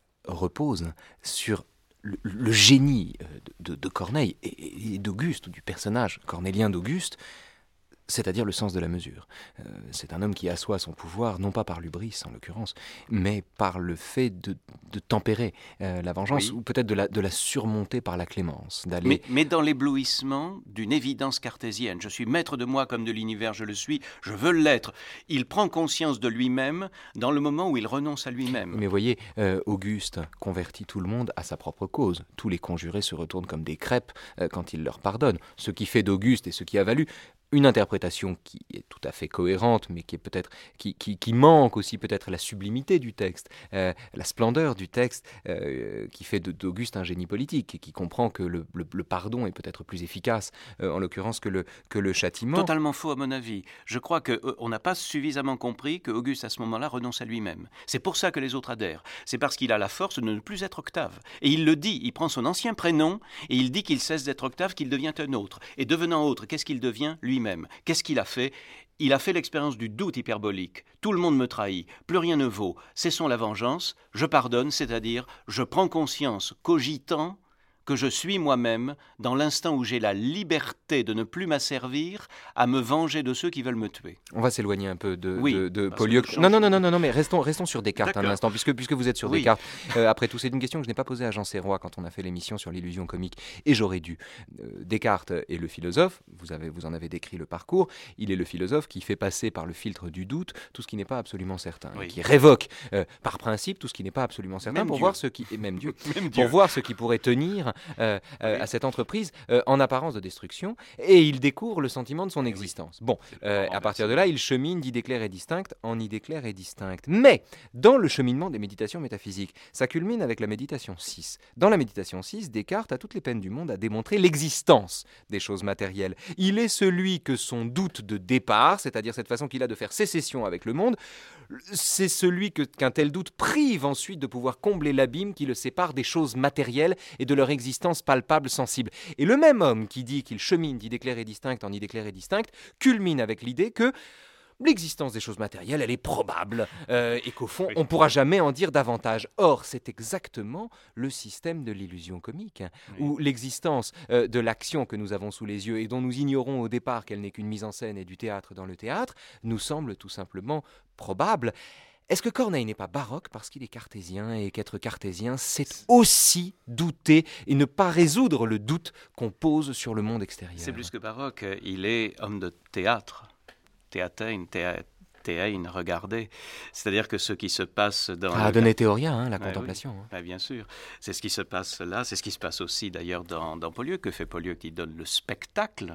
repose sur le, le génie de, de, de Corneille et, et d'Auguste, du personnage cornélien d'Auguste, c'est-à-dire le sens de la mesure. Euh, c'est un homme qui assoit son pouvoir, non pas par l'hubris en l'occurrence, mais par le fait de, de tempérer euh, la vengeance, Oui. ou peut-être de la, de la surmonter par la clémence, d'aller... Mais, mais dans l'éblouissement d'une évidence cartésienne. Je suis maître de moi comme de l'univers, je le suis, je veux l'être. Il prend conscience de lui-même dans le moment où il renonce à lui-même. Mais voyez, euh, Auguste convertit tout le monde à sa propre cause. Tous les conjurés se retournent comme des crêpes euh, quand il leur pardonne. Ce qui fait d'Auguste et ce qui a valu une interprétation qui est tout à fait cohérente, mais qui est peut-être qui, qui, qui manque aussi peut-être la sublimité du texte, euh, la splendeur du texte, euh, qui fait de- d'Auguste un génie politique et qui comprend que le, le- le pardon est peut-être plus efficace, euh, en l'occurrence que le, que le châtiment. Totalement faux à mon avis. Je crois qu'on n'a pas suffisamment compris que Auguste à ce moment-là renonce à lui-même. C'est pour ça que les autres adhèrent. C'est parce qu'il a la force de ne plus être Octave. Et il le dit, il prend son ancien prénom et il dit qu'il cesse d'être Octave, qu'il devient un autre. Et devenant autre, qu'est-ce qu'il devient lui-même? Qu'est-ce qu'il a fait? Il a fait l'expérience du doute hyperbolique. Tout le monde me trahit, plus rien ne vaut. Cessons la vengeance, je pardonne, c'est-à-dire je prends conscience, cogitant, que je suis moi-même dans l'instant où j'ai la liberté de ne plus m'asservir à me venger de ceux qui veulent me tuer. On va s'éloigner un peu de, Oui, de, de parce que Polyeucte. nous Non, non, non, changeons. non, non, non, mais restons, restons sur Descartes un D'accord. instant, puisque, puisque vous êtes sur Oui. Descartes. Euh, après tout, c'est une question que je n'ai pas posée à Jean Serrois quand on a fait l'émission sur l'illusion comique, et j'aurais dû. Euh, Descartes est le philosophe, vous, avez, vous en avez décrit le parcours, il est le philosophe qui fait passer par le filtre du doute tout ce qui n'est pas absolument certain, Oui. et qui révoque euh, par principe tout ce qui n'est pas absolument certain Même pour Dieu. voir ce qui... Et même Dieu. Même Pour Dieu. voir ce qui pourrait tenir euh, euh, Oui. à cette entreprise euh, en apparence de destruction, et il découvre le sentiment de son Eh oui. existence. Bon, C'est le euh, grand à partir de renversement. là, il chemine d'idée claire et distincte en idée claire et distincte. Mais, dans le cheminement des méditations métaphysiques, ça culmine avec la méditation six. Dans la méditation six, Descartes a toutes les peines du monde à démontrer l'existence des choses matérielles. Il est celui que son doute de départ, c'est-à-dire cette façon qu'il a de faire sécession avec le monde, c'est celui que- qu'un tel doute prive ensuite de pouvoir combler l'abîme qui le sépare des choses matérielles et de leur existence palpable, sensible. Et le même homme qui dit qu'il chemine d'idée claire et distincte en idée claire et distincte culmine avec l'idée que l'existence des choses matérielles, elle est probable, euh, et qu'au fond, Oui. on ne pourra jamais en dire davantage. Or, c'est exactement le système de l'illusion comique, hein, Oui. où l'existence euh, de l'action que nous avons sous les yeux et dont nous ignorons au départ qu'elle n'est qu'une mise en scène et du théâtre dans le théâtre, nous semble tout simplement probable. Est-ce que Corneille n'est pas baroque parce qu'il est cartésien et qu'être cartésien, c'est aussi douter et ne pas résoudre le doute qu'on pose sur le monde extérieur? C'est plus que baroque, il est homme de théâtre. Théatein, théa- théain, regardez. C'est-à-dire que ce qui se passe dans... Ah, le- de Néthéoria, hein, la Ouais, contemplation. oui. hein. Ah, bien sûr. C'est ce qui se passe là, c'est ce qui se passe aussi d'ailleurs dans, dans Polyeucte. Que fait Polyeucte? Il donne le spectacle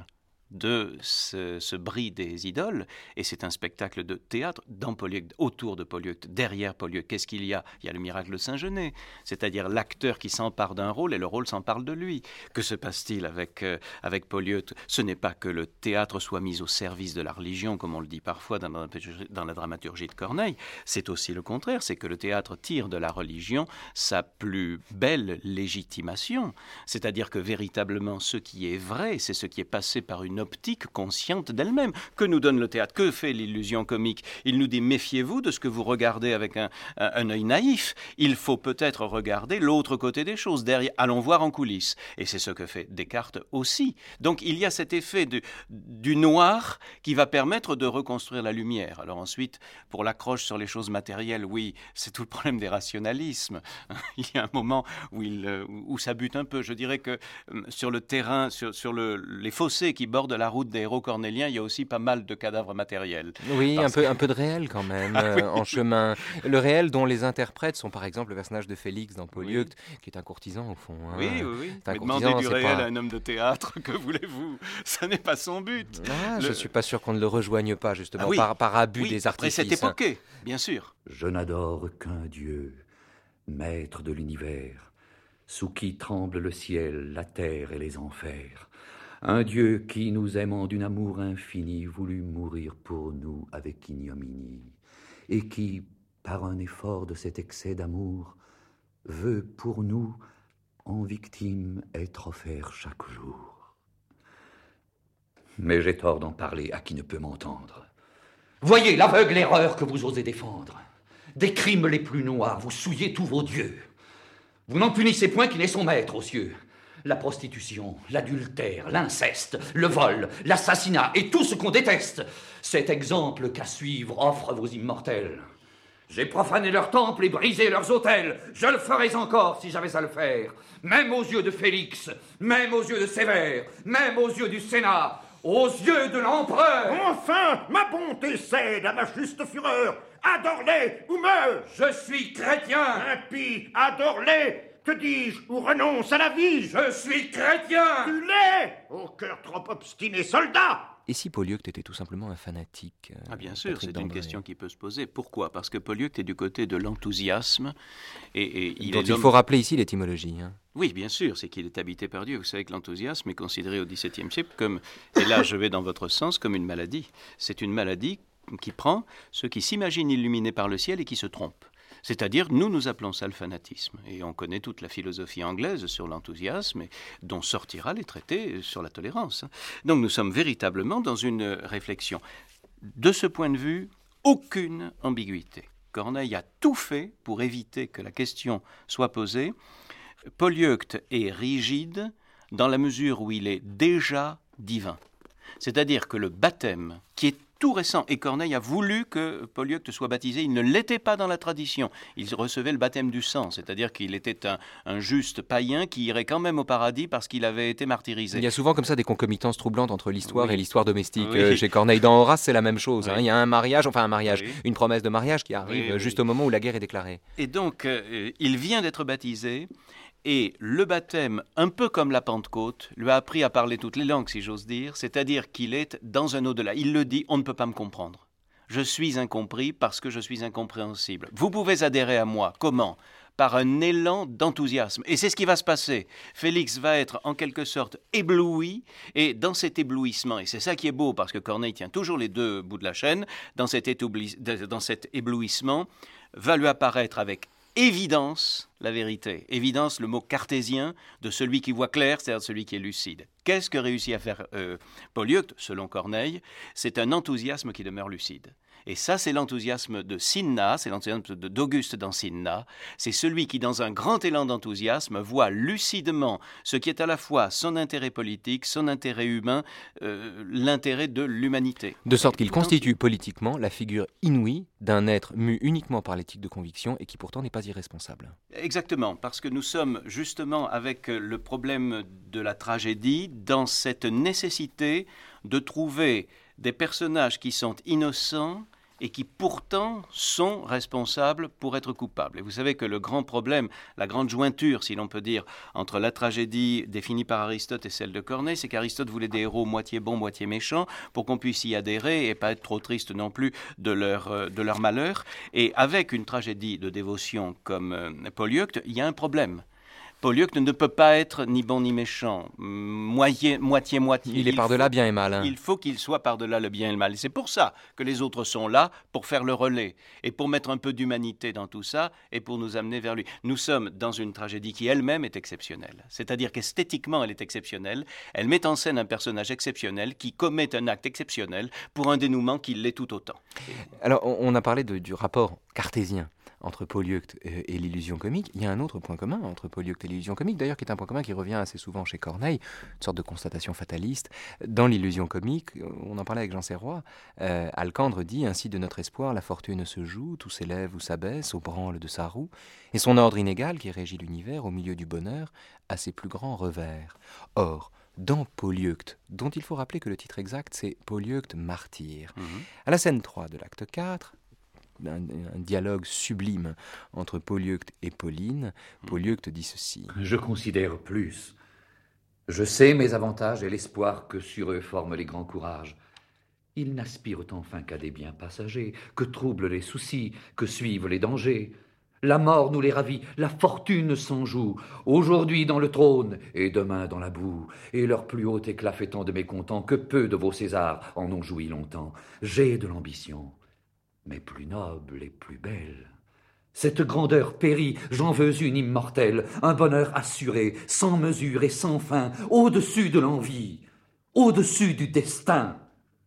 de ce, ce bris des idoles, et c'est un spectacle de théâtre dans Polyeucte, autour de Polyeucte, derrière Polyeucte. Qu'est-ce qu'il y a? Il y a le miracle de Saint-Genet, c'est-à-dire l'acteur qui s'empare d'un rôle et le rôle s'empare de lui. Que se passe-t-il avec, euh, avec Polyeucte? Ce n'est pas que le théâtre soit mis au service de la religion, comme on le dit parfois dans la, dans la dramaturgie de Corneille, c'est aussi le contraire, c'est que le théâtre tire de la religion sa plus belle légitimation, c'est-à-dire que véritablement ce qui est vrai, c'est ce qui est passé par une optique consciente d'elle-même. Que nous donne le théâtre? Que fait l'illusion comique? Il nous dit méfiez-vous de ce que vous regardez avec un, un, un œil naïf. Il faut peut-être regarder l'autre côté des choses. Derrière, allons voir en coulisses. Et c'est ce que fait Descartes aussi. Donc il y a cet effet du, du noir qui va permettre de reconstruire la lumière. Alors ensuite, pour l'accroche sur les choses matérielles, oui, c'est tout le problème des rationalismes. Il y a un moment où, il, où ça bute un peu. Je dirais que sur le terrain, sur, sur le, les fossés qui bordent de la route des héros cornéliens, il y a aussi pas mal de cadavres matériels. Oui, Parce un peu, que... un peu de réel quand même, Ah, oui. euh, en chemin. Le réel dont les interprètes sont par exemple le personnage de Félix dans Polyeucte, Oui. qui est un courtisan au fond. Hein. Oui, oui, oui. C'est un Mais courtisan, demander du c'est réel pas- à un homme de théâtre, que voulez-vous? Ça n'est pas son but. Ah, Le- Je ne suis pas sûr qu'on ne le rejoigne pas justement Ah oui. par, par abus Oui, des après artifices. cette époque, bien sûr. Je n'adore qu'un Dieu, maître de l'univers, sous qui tremble le ciel, la terre et les enfers. Un Dieu qui, nous aimant d'une amour infini, voulut mourir pour nous avec ignominie, et qui, par un effort de cet excès d'amour, veut pour nous, en victime, être offert chaque jour. Mais j'ai tort d'en parler à qui ne peut m'entendre. Voyez l'aveugle erreur que vous osez défendre. Des crimes les plus noirs, vous souillez tous vos dieux. Vous n'en punissez point qui n'est son maître aux cieux. La prostitution, l'adultère, l'inceste, le vol, l'assassinat et tout ce qu'on déteste. Cet exemple qu'à suivre offrent vos immortels. J'ai profané leurs temples et brisé leurs autels. Je le ferais encore si j'avais à le faire. Même aux yeux de Félix, même aux yeux de Sévère, même aux yeux du Sénat, aux yeux de l'empereur. Enfin, ma bonté cède à ma juste fureur. Adore-les ou meurs. Je suis chrétien. Impie, adore-les. Que dis-je, ou renonce à la vie? Je suis chrétien. Tu l'es, au cœur trop obstiné soldat. Et si Polyeucte était tout simplement un fanatique euh, Ah bien sûr, Patrick c'est une Dambray, question qui peut se poser. Pourquoi? Parce que Polyeucte est du côté de l'enthousiasme. Et, et il dont est il l'homme- faut rappeler ici l'étymologie. Hein. Oui, bien sûr, c'est qu'il est habité par Dieu. Vous savez que l'enthousiasme est considéré au XVIIe siècle comme, et là je vais dans votre sens, comme une maladie. C'est une maladie qui prend ceux qui s'imaginent illuminés par le ciel et qui se trompent. C'est-à-dire, nous, nous appelons ça le fanatisme. Et on connaît toute la philosophie anglaise sur l'enthousiasme, et dont sortira les traités sur la tolérance. Donc nous sommes véritablement dans une réflexion. De ce point de vue, aucune ambiguïté. Corneille a tout fait pour éviter que la question soit posée. Polyeucte est rigide dans la mesure où il est déjà divin. C'est-à-dire que le baptême, qui est tout récent, et Corneille a voulu que Polyeucte soit baptisé, il ne l'était pas dans la tradition. Il recevait le baptême du sang, c'est-à-dire qu'il était un, un juste païen qui irait quand même au paradis parce qu'il avait été martyrisé. Il y a souvent comme ça des concomitances troublantes entre l'histoire Oui. et l'histoire domestique. Oui. Euh, chez Corneille, dans Horace, c'est la même chose. Oui. Hein. Il y a un mariage, enfin un mariage, Oui. une promesse de mariage qui arrive Oui, oui. juste au moment où la guerre est déclarée. Et donc, euh, il vient d'être baptisé, et le baptême, un peu comme la Pentecôte, lui a appris à parler toutes les langues, si j'ose dire, c'est-à-dire qu'il est dans un au-delà. Il le dit, on ne peut pas me comprendre. Je suis incompris parce que je suis incompréhensible. Vous pouvez adhérer à moi. Comment? Par un élan d'enthousiasme. Et c'est ce qui va se passer. Félix va être en quelque sorte ébloui, et dans cet éblouissement, et c'est ça qui est beau, parce que Corneille tient toujours les deux bouts de la chaîne, dans cet, étoubli- dans cet éblouissement, va lui apparaître avec évidence la vérité. Évidence, le mot cartésien de celui qui voit clair, c'est-à-dire celui qui est lucide. Qu'est-ce que réussit à faire euh, Polyeucte, selon Corneille? C'est un enthousiasme qui demeure lucide. Et ça, c'est l'enthousiasme de Cinna, c'est l'enthousiasme de- d'Auguste dans Cinna. C'est celui qui, dans un grand élan d'enthousiasme, voit lucidement ce qui est à la fois son intérêt politique, son intérêt humain, euh, l'intérêt de l'humanité. De sorte qu'il Et donc, constitue politiquement la figure inouïe d'un être mu uniquement par l'éthique de conviction et qui pourtant n'est pas irresponsable. Exactement, parce que nous sommes justement avec le problème de la tragédie dans cette nécessité de trouver des personnages qui sont innocents et qui pourtant sont responsables pour être coupables. Et vous savez que le grand problème, la grande jointure, si l'on peut dire, entre la tragédie définie par Aristote et celle de Corneille, c'est qu'Aristote voulait des héros moitié bons, moitié méchants, pour qu'on puisse y adhérer et pas être trop triste non plus de leur, euh, de leur malheur. Et avec une tragédie de dévotion comme euh, Polyeucte, il y a un problème. Polyeucte ne peut pas être ni bon ni méchant, moitié, moitié, moitié. Il est par-delà bien et mal. Hein. Il faut qu'il soit par-delà le bien et le mal. Et c'est pour ça que les autres sont là, pour faire le relais, et pour mettre un peu d'humanité dans tout ça, et pour nous amener vers lui. Nous sommes dans une tragédie qui elle-même est exceptionnelle. C'est-à-dire qu'esthétiquement, elle est exceptionnelle. Elle met en scène un personnage exceptionnel qui commet un acte exceptionnel pour un dénouement qui l'est tout autant. Alors, on a parlé de, du rapport cartésien entre Polyeucte et, et l'illusion comique. Il y a un autre point commun entre Polyeucte et l'illusion comique, d'ailleurs, qui est un point commun qui revient assez souvent chez Corneille, une sorte de constatation fataliste. Dans l'illusion comique, on en parlait avec Jean Serrois, euh, Alcandre dit « Ainsi de notre espoir, la fortune se joue, tout s'élève ou s'abaisse au branle de sa roue, et son ordre inégal qui régit l'univers au milieu du bonheur a ses plus grands revers. » Or, dans Polyeucte, dont il faut rappeler que le titre exact, c'est Polyeucte martyr, mmh. à la scène trois de l'acte quatre, Un, un dialogue sublime entre Polyeucte et Pauline. Polyeucte dit ceci. Je considère plus. Je sais mes avantages et l'espoir que sur eux forment les grands courages. Ils n'aspirent enfin qu'à des biens passagers, que troublent les soucis, que suivent les dangers. La mort nous les ravit, la fortune s'en joue, aujourd'hui dans le trône et demain dans la boue. Et leur plus haut éclat fait tant de mécontents que peu de vos Césars en ont joui longtemps. J'ai de l'ambition, mais plus noble et plus belle. Cette grandeur périt, j'en veux une immortelle, un bonheur assuré, sans mesure et sans fin, au-dessus de l'envie, au-dessus du destin.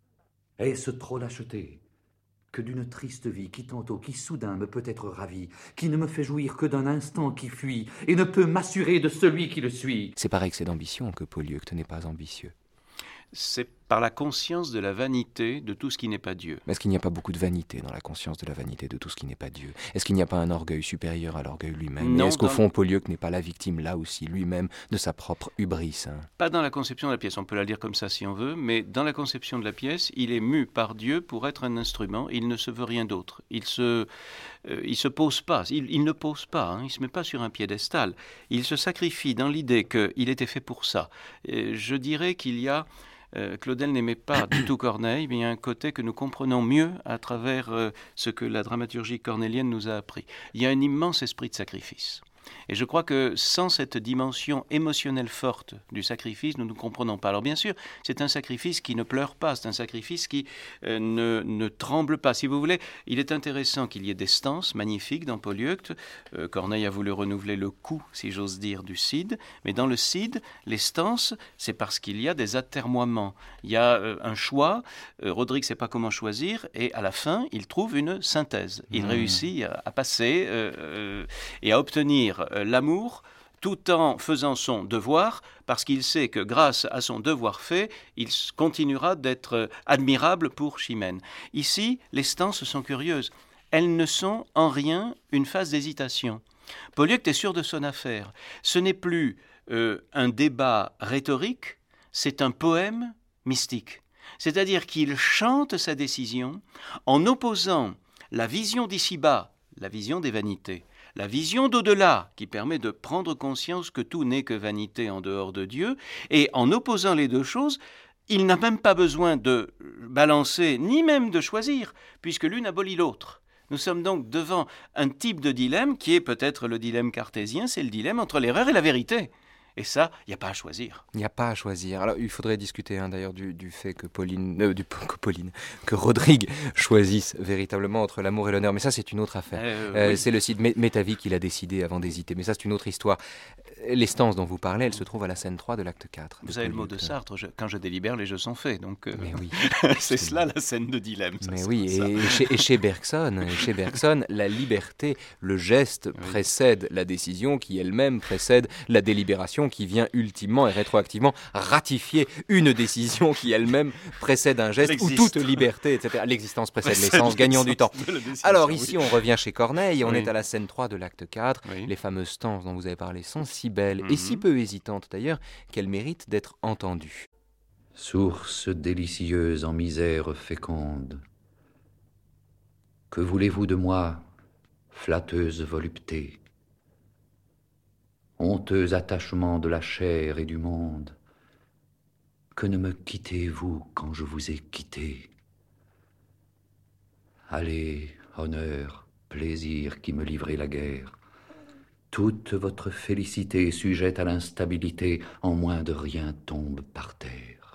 Est-ce trop l'acheter que d'une triste vie qui tantôt, qui soudain me peut être ravie, qui ne me fait jouir que d'un instant qui fuit, et ne peut m'assurer de celui qui le suit. C'est par excès d'ambition que Polyeucte n'est pas ambitieux. C'est par la conscience de la vanité de tout ce qui n'est pas Dieu. Mais est-ce qu'il n'y a pas beaucoup de vanité dans la conscience de la vanité de tout ce qui n'est pas Dieu? Est-ce qu'il n'y a pas un orgueil supérieur à l'orgueil lui-même? Non, Et est-ce qu'au dans... fond, Polyeucte n'est pas la victime, là aussi, lui-même, de sa propre hubris, hein? Pas dans la conception de la pièce, on peut la lire comme ça si on veut, mais dans la conception de la pièce, il est mu par Dieu pour être un instrument, il ne se veut rien d'autre. Il se, euh, il se pose pas, il, il ne pose pas, hein, il ne se met pas sur un piédestal. Il se sacrifie dans l'idée qu'il était fait pour ça. Et je dirais qu'il y a... Euh, Claudel n'aimait pas du tout Corneille, mais il y a un côté que nous comprenons mieux à travers euh, ce que la dramaturgie cornélienne nous a appris. Il y a un immense esprit de sacrifice. Et je crois que sans cette dimension émotionnelle forte du sacrifice, nous ne comprenons pas. Alors bien sûr, c'est un sacrifice qui ne pleure pas, c'est un sacrifice qui euh, ne, ne tremble pas. Si vous voulez, il est intéressant qu'il y ait des stances magnifiques dans Polyeucte. Euh, Corneille a voulu renouveler le coup, si j'ose dire, du Cid. Mais dans le Cid, les stances, c'est parce qu'il y a des atermoiements. Il y a euh, un choix, euh, Rodrigue ne sait pas comment choisir, et à la fin, il trouve une synthèse. Il mmh. réussit à, à passer euh, euh, et à obtenir euh, l'amour, tout en faisant son devoir, parce qu'il sait que grâce à son devoir fait, il continuera d'être admirable pour Chimène. Ici, les stances sont curieuses. Elles ne sont en rien une phase d'hésitation. Polyeucte est sûr de son affaire. Ce n'est plus euh, un débat rhétorique, c'est un poème mystique. C'est-à-dire qu'il chante sa décision en opposant la vision d'ici-bas, la vision des vanités, la vision d'au-delà, qui permet de prendre conscience que tout n'est que vanité en dehors de Dieu, et en opposant les deux choses, il n'a même pas besoin de balancer, ni même de choisir, puisque l'une abolit l'autre. Nous sommes donc devant un type de dilemme qui est peut-être le dilemme cartésien, c'est le dilemme entre l'erreur et la vérité. Et ça, il n'y a pas à choisir. Il n'y a pas à choisir. Alors, il faudrait discuter hein, d'ailleurs du, du fait que Pauline, euh, du, que Pauline, que Rodrigue choisisse véritablement entre l'amour et l'honneur. Mais ça, c'est une autre affaire. Euh, euh, oui. C'est le Cid Métavie qui l'a décidé avant d'hésiter. Mais ça, c'est une autre histoire. Les stances dont vous parlez, elles se trouvent à la scène trois de l'acte quatre. Vous avez le mot de Sartre, je, quand je délibère, les jeux sont faits. Donc, euh, mais oui, c'est cela la scène de dilemme. Ça, mais ça, oui, ça. Et, chez, et chez Bergson, et chez Bergson, la liberté, le geste oui. précède la décision qui elle-même précède la délibération qui vient ultimement et rétroactivement ratifier une décision qui elle-même précède un geste ou toute liberté, et cetera. L'existence précède l'essence, gagnant du temps. Alors ici, oui. on revient chez Corneille, on oui. est à la scène trois de l'acte quatre. Oui. Les fameuses stances dont vous avez parlé sont si belles mm-hmm. et si peu hésitantes d'ailleurs qu'elles méritent d'être entendues. Source délicieuse en misère féconde, Que voulez-vous de moi, flatteuse volupté, honteux attachement de la chair et du monde? Que ne me quittez-vous quand je vous ai quitté? Allez, honneur, plaisir qui me livrez la guerre, toute votre félicité sujette à l'instabilité, en moins de rien tombe par terre.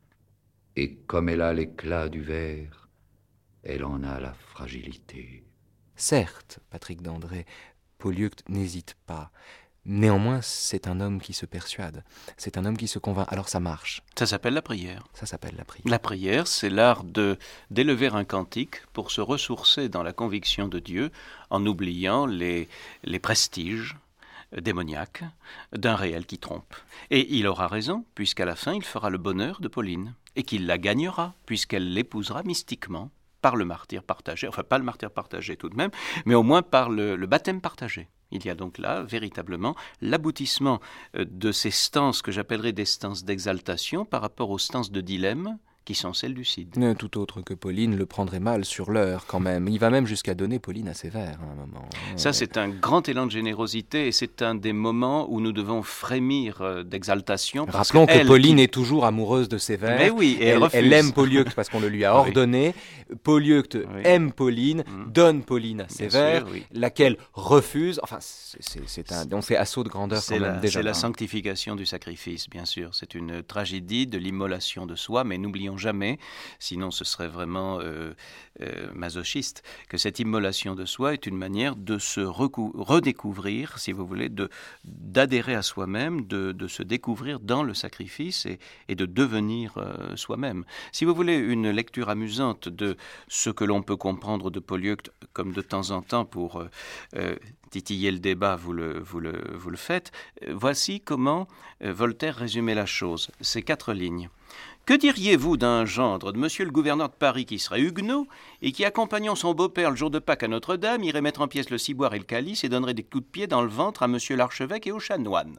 Et comme elle a l'éclat du verre, elle en a la fragilité. Certes, Patrick d'André, Polyeucte n'hésite pas. Néanmoins, c'est un homme qui se persuade. C'est un homme qui se convainc. Alors ça marche. Ça s'appelle la prière. Ça s'appelle la prière. La prière, c'est l'art de d'élever un cantique pour se ressourcer dans la conviction de Dieu en oubliant les, les prestiges démoniaques d'un réel qui trompe. Et il aura raison, puisqu'à la fin, il fera le bonheur de Pauline et qu'il la gagnera, puisqu'elle l'épousera mystiquement par le martyre partagé. Enfin, pas le martyre partagé tout de même, mais au moins par le, le baptême partagé. Il y a donc là, véritablement, l'aboutissement de ces stances que j'appellerais des stances d'exaltation par rapport aux stances de dilemme qui sont celles du Cid. Euh, Tout autre que Pauline le prendrait mal sur l'heure quand même. Il va même jusqu'à donner Pauline à Sévère à un moment. Ça, c'est un grand élan de générosité et c'est un des moments où nous devons frémir euh, d'exaltation. parce Rappelons que elle Pauline qui- est toujours amoureuse de Sévère. Mais oui, et elle elle, refuse. elle aime Polyeucte parce qu'on le lui a Oui. ordonné. Polyeucte Oui. aime Pauline, Mm. donne Pauline à Sévère, sûr, oui. laquelle refuse. Enfin, c'est, c'est- c'est un, on fait assaut de grandeur quand C'est même la, déjà. c'est la hein. sanctification du sacrifice, bien sûr. C'est une tragédie de l'immolation de soi, mais n'oublions jamais, sinon ce serait vraiment euh, euh, masochiste, que cette immolation de soi est une manière de se recou- redécouvrir, si vous voulez, de, d'adhérer à soi-même, de, de se découvrir dans le sacrifice et, et de devenir euh, soi-même. Si vous voulez une lecture amusante de ce que l'on peut comprendre de Polyeucte, comme de temps en temps pour euh, euh, titiller le débat, vous le, vous le, vous le faites, euh, voici comment euh, Voltaire résumait la chose. Ces quatre lignes. Que diriez-vous d'un gendre de monsieur le gouverneur de Paris qui serait huguenot et qui, accompagnant son beau-père le jour de Pâques à Notre-Dame, irait mettre en pièces le ciboire et le calice et donnerait des coups de pied dans le ventre à monsieur l'archevêque et aux chanoines?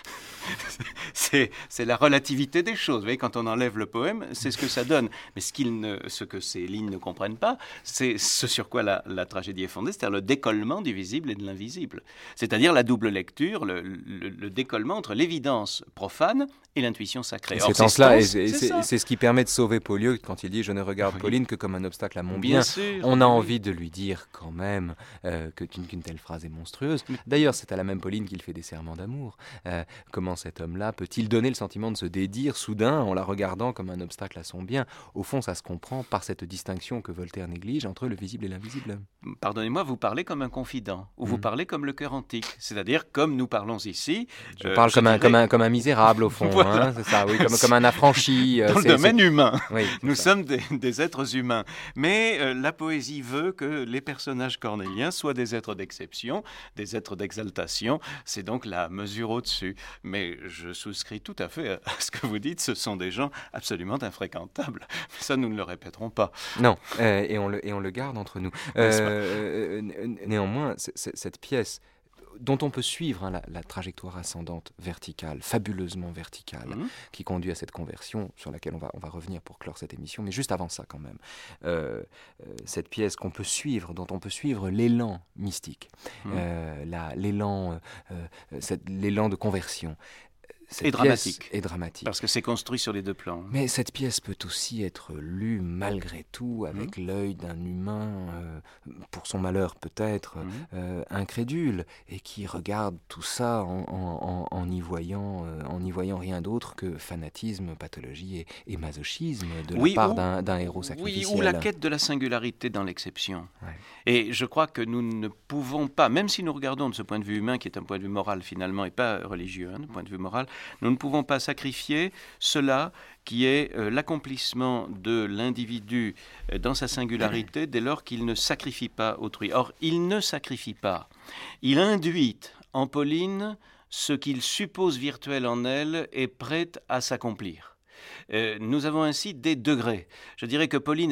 C'est, c'est la relativité des choses. Vous voyez, quand on enlève le poème, c'est ce que ça donne. Mais ce, qu'il ne, ce que ces lignes ne comprennent pas, c'est ce sur quoi la, la tragédie est fondée, c'est-à-dire le décollement du visible et de l'invisible. C'est-à-dire la double lecture, le, le, le décollement entre l'évidence profane et l'intuition sacrée. Or, C'est en cela, et stances, c'est, c'est c'est- ça. c'est ce qui permet de sauver Polyeucte quand il dit « Je ne regarde Oui. Pauline que comme un obstacle à mon Bien bien ». sûr. On a oui. envie de lui dire quand même euh, que, qu'une, qu'une telle phrase est monstrueuse. D'ailleurs, c'est à la même Pauline qu'il fait des serments d'amour. Euh, comment cet homme-là peut-il donner le sentiment de se dédire soudain en la regardant comme un obstacle à son bien? Au fond, ça se comprend par cette distinction que Voltaire néglige entre le visible et l'invisible. Pardonnez-moi, vous parlez comme un confident, ou vous Mm. parlez comme le cœur antique, c'est-à-dire comme nous parlons ici. Je euh, parle comme, un, dirais, comme, un, comme un misérable, au fond. Voilà. hein, c'est ça, oui, comme, comme un affranchi. euh, dans le c'est- domaine humain. c'est- oui, c'est Nous ça. sommes des, des êtres humains. Mais euh, la poésie veut que les personnages cornéliens soient des êtres d'exception, des êtres d'exaltation. C'est donc la mesure au-dessus. Mais je souscris tout à fait à à ce que vous dites. Ce sont des gens absolument infréquentables. Mais ça, nous ne le répéterons pas. Non, euh, et, on le, et on le garde entre nous. N'est-ce pas Euh, n- néanmoins, c- c- cette pièce dont on peut suivre hein, la, la trajectoire ascendante verticale, fabuleusement verticale, Mhm. qui conduit à cette conversion sur laquelle on va, on va revenir pour clore cette émission, mais juste avant ça quand même, euh, euh, cette pièce qu'on peut suivre, dont on peut suivre l'élan mystique, Mhm. euh, la- l'élan, euh, euh, cette- l'élan de conversion. Cette Et dramatique. pièce est dramatique. Parce que c'est construit sur les deux plans. Mais cette pièce peut aussi être lue malgré tout avec l'œil d'un humain, euh, pour son malheur peut-être, Mhm. euh, incrédule, et qui regarde tout ça en, en- en- en y voyant, euh, en y voyant rien d'autre que fanatisme, pathologie et, et masochisme de Oui, la part ou- d'un, d'un héros Oui, sacrificiel. ou la quête de la singularité dans l'exception. Ouais. Et je crois que nous ne pouvons pas, même si nous regardons de ce point de vue humain, qui est un point de vue moral finalement, et pas religieux, hein, de point de vue moral, nous ne pouvons pas sacrifier cela qui est euh, l'accomplissement de l'individu euh, dans sa singularité dès lors qu'il ne sacrifie pas autrui. Or, il ne sacrifie pas. Il induit en Pauline ce qu'il suppose virtuel en elle est prêt à s'accomplir. Euh, nous avons ainsi des degrés. Je dirais que Pauline, elle est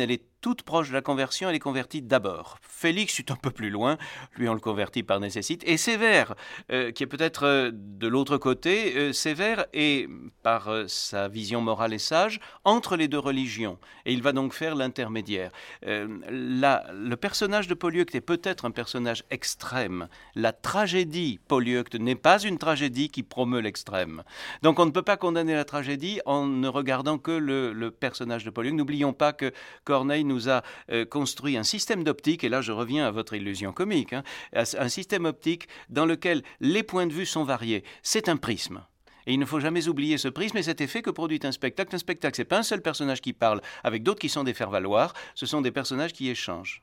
toute proche de la conversion, elle est convertie d'abord. Félix est un peu plus loin, lui on le convertit par nécessité. Et Sévère, euh, qui est peut-être euh, de l'autre côté, euh, Sévère est, par euh, sa vision morale et sage, entre les deux religions. Et il va donc faire l'intermédiaire. Euh, la, le personnage de Polyeucte est peut-être un personnage extrême. La tragédie Polyeucte n'est pas une tragédie qui promeut l'extrême. Donc on ne peut pas condamner la tragédie en ne regardant que le, le personnage de Polyeucte. N'oublions pas que Corneille nous a euh, construit un système d'optique, et là je reviens à votre illusion comique, hein, un système optique dans lequel les points de vue sont variés. C'est un prisme. Et il ne faut jamais oublier ce prisme et cet effet que produit un spectacle. Un spectacle, ce n'est pas un seul personnage qui parle avec d'autres qui sont des faire-valoir, ce sont des personnages qui échangent.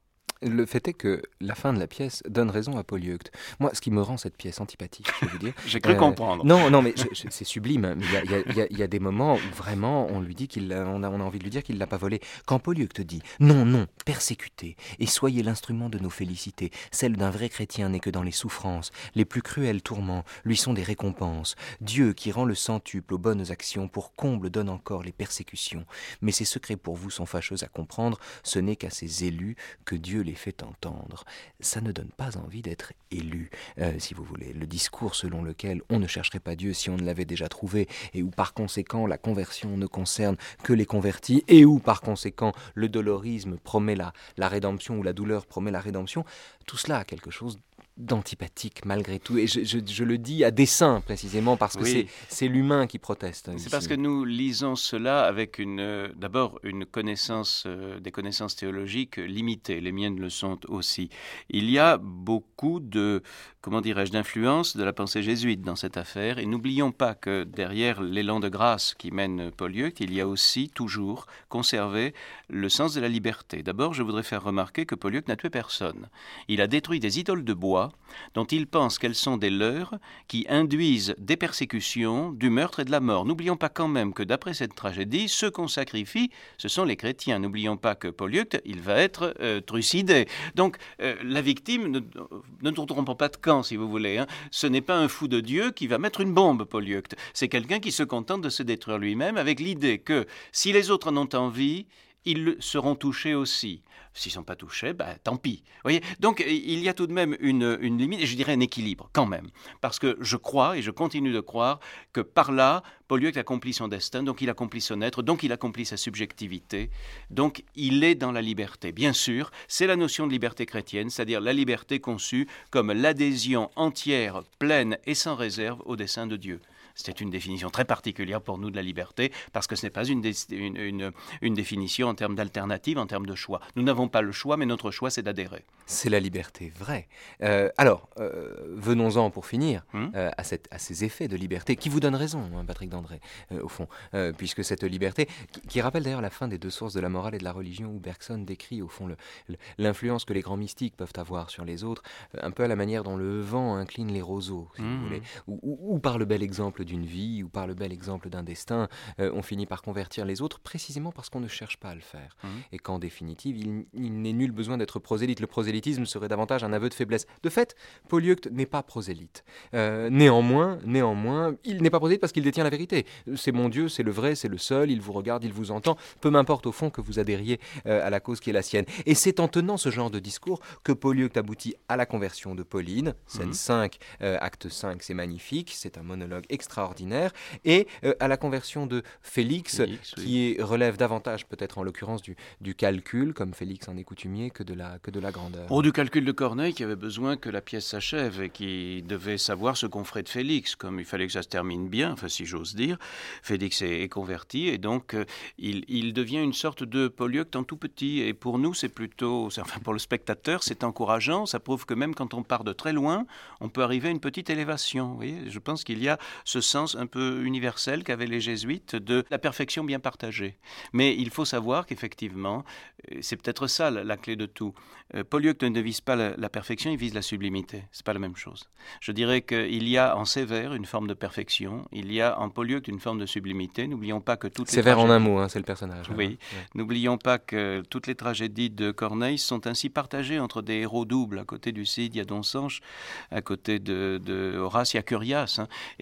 Le fait est que la fin de la pièce donne raison à Polyeucte. Moi, ce qui me rend cette pièce antipathique, je vais vous dire... J'ai cru euh, comprendre. Non, non, mais je, je, c'est sublime. Hein, mais il y a, y, a, y a des moments où vraiment, on lui dit qu'il, on a, on a envie de lui dire qu'il ne l'a pas volé. Quand Polyeucte dit « Non, non, persécutez, et soyez l'instrument de nos félicités. Celle d'un vrai chrétien n'est que dans les souffrances. Les plus cruels tourments lui sont des récompenses. Dieu qui rend le centuple aux bonnes actions, pour comble donne encore les persécutions. Mais ces secrets pour vous sont fâcheux à comprendre. Ce n'est qu'à ces élus que Dieu les fait entendre. » Ça ne donne pas envie d'être élu, euh, si vous voulez. Le discours selon lequel on ne chercherait pas Dieu si on ne l'avait déjà trouvé, et où par conséquent la conversion ne concerne que les convertis, et où par conséquent le dolorisme promet la, la rédemption, ou la douleur promet la rédemption, tout cela a quelque chose d'antipathique malgré tout, et je, je, je le dis à dessein précisément parce que oui. c'est, c'est l'humain qui proteste. C'est ici. Parce que nous lisons cela avec une, euh, d'abord une connaissance, euh, des connaissances théologiques limitées, les miennes le sont aussi. Il y a beaucoup de, comment dirais-je, d'influence de la pensée jésuite dans cette affaire, et n'oublions pas que derrière l'élan de grâce qui mène Polyeucte, il y a aussi toujours conservé le sens de la liberté. D'abord, je voudrais faire remarquer que Polyeucte n'a tué personne. Il a détruit des idoles de bois dont il pense qu'elles sont des leurs qui induisent des persécutions, du meurtre et de la mort. N'oublions pas quand même que d'après cette tragédie, ceux qu'on sacrifie, ce sont les chrétiens. N'oublions pas que Polyeucte, il va être euh, trucidé. Donc euh, la victime, ne, ne nous trompons pas de camp si vous voulez, hein. Ce n'est pas un fou de Dieu qui va mettre une bombe, Polyeucte. C'est quelqu'un qui se contente de se détruire lui-même avec l'idée que si les autres en ont envie, ils seront touchés aussi. S'ils ne sont pas touchés, ben, tant pis. Vous voyez ? Donc, il y a tout de même une, une limite, et je dirais un équilibre, quand même. Parce que je crois, et je continue de croire, que par là, Polyeucte accomplit son destin, donc il accomplit son être, donc il accomplit sa subjectivité, donc il est dans la liberté. Bien sûr, c'est la notion de liberté chrétienne, c'est-à-dire la liberté conçue comme l'adhésion entière, pleine et sans réserve au dessein de Dieu. C'est une définition très particulière pour nous de la liberté, parce que ce n'est pas une, dé- une, une, une définition en termes d'alternative, en termes de choix. Nous n'avons pas le choix, mais notre choix, c'est d'adhérer. C'est la liberté vraie. Euh, alors, euh, venons-en pour finir hum euh, à, cette, à ces effets de liberté, qui vous donnent raison, hein, Patrick Dandré, euh, au fond, euh, puisque cette liberté, qui, qui rappelle d'ailleurs la fin des deux sources de la morale et de la religion, où Bergson décrit, au fond, le, le, l'influence que les grands mystiques peuvent avoir sur les autres, euh, un peu à la manière dont le vent incline les roseaux, si hum vous voulez, ou, ou, ou par le bel exemple d'une vie, ou par le bel exemple d'un destin, euh, on finit par convertir les autres précisément parce qu'on ne cherche pas à le faire. Mmh. Et qu'en définitive, il, il n'est nul besoin d'être prosélyte. Le prosélytisme serait davantage un aveu de faiblesse. De fait, Polyeucte n'est pas prosélyte. Euh, néanmoins, néanmoins, il n'est pas prosélyte parce qu'il détient la vérité. C'est mon Dieu, c'est le vrai, c'est le seul, il vous regarde, il vous entend. Peu m'importe au fond que vous adhériez euh, à la cause qui est la sienne. Et c'est en tenant ce genre de discours que Polyeucte aboutit à la conversion de Pauline. Scène mmh. cinq, euh, acte cinq, c'est magnifique, c'est un monologue extraordinaire. Et euh, à la conversion de Félix, Félix qui oui. est, relève davantage peut-être en l'occurrence du, du calcul, comme Félix en est coutumier, que de la, que de la grandeur. Oh, du calcul de Corneille qui avait besoin que la pièce s'achève et qui devait savoir ce qu'on ferait de Félix, comme il fallait que ça se termine bien, enfin si j'ose dire. Félix est, est converti et donc euh, il, il devient une sorte de Polyeucte en tout petit. Et pour nous, c'est plutôt, c'est, enfin pour le spectateur, c'est encourageant. Ça prouve que même quand on part de très loin, on peut arriver à une petite élévation. Vous voyez, je pense qu'il y a ce sens un peu universel qu'avaient les jésuites de la perfection bien partagée. Mais il faut savoir qu'effectivement, c'est peut-être ça la, la clé de tout. Euh, Polyeucte ne vise pas la, la perfection, il vise la sublimité. C'est pas la même chose. Je dirais qu'il y a en Sévère une forme de perfection, il y a en Polyeucte une forme de sublimité. N'oublions pas que toutes Sévère les tragédies... en un mot, hein, c'est le personnage. Oui. Hein. Ouais. N'oublions pas que toutes les tragédies de Corneille sont ainsi partagées entre des héros doubles. À côté du Cid, il y a Don Sanche, à côté de, de Horace, il y a Curiace. Hein. Et cette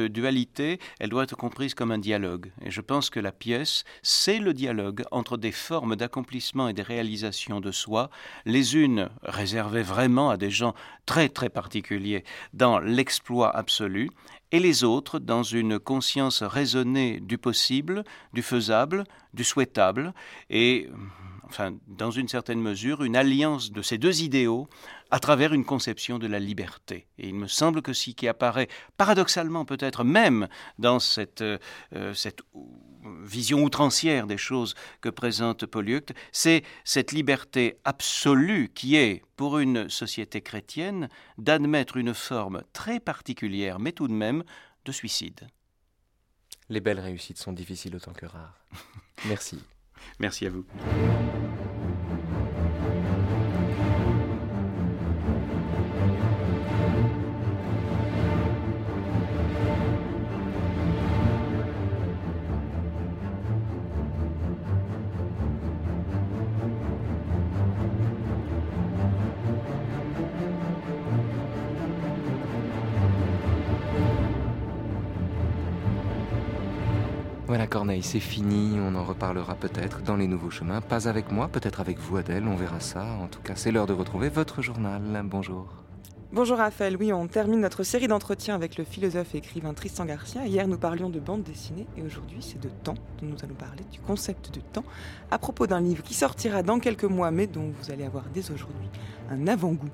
dualité, elle doit être comprise comme un dialogue. Et je pense que la pièce, c'est le dialogue entre des formes d'accomplissement et des réalisations de soi, les unes réservées vraiment à des gens très très particuliers dans l'exploit absolu, et les autres dans une conscience raisonnée du possible, du faisable, du souhaitable, et enfin, dans une certaine mesure, une alliance de ces deux idéaux à travers une conception de la liberté. Et il me semble que ce qui apparaît paradoxalement peut-être même dans cette, euh, cette vision outrancière des choses que présente Polyeucte, c'est cette liberté absolue qui est, pour une société chrétienne, d'admettre une forme très particulière, mais tout de même, de suicide. Les belles réussites sont difficiles autant que rares. Merci. Merci à vous. Voilà Corneille, c'est fini, on en reparlera peut-être dans les nouveaux chemins, pas avec moi, peut-être avec vous Adèle, on verra ça. En tout cas, c'est l'heure de retrouver votre journal. Bonjour. Bonjour Raphaël, oui, on termine notre série d'entretiens avec le philosophe et écrivain Tristan Garcia. Hier, nous parlions de bande dessinée et aujourd'hui, c'est de temps dont nous allons parler, du concept de temps, à propos d'un livre qui sortira dans quelques mois, mais dont vous allez avoir dès aujourd'hui un avant-goût.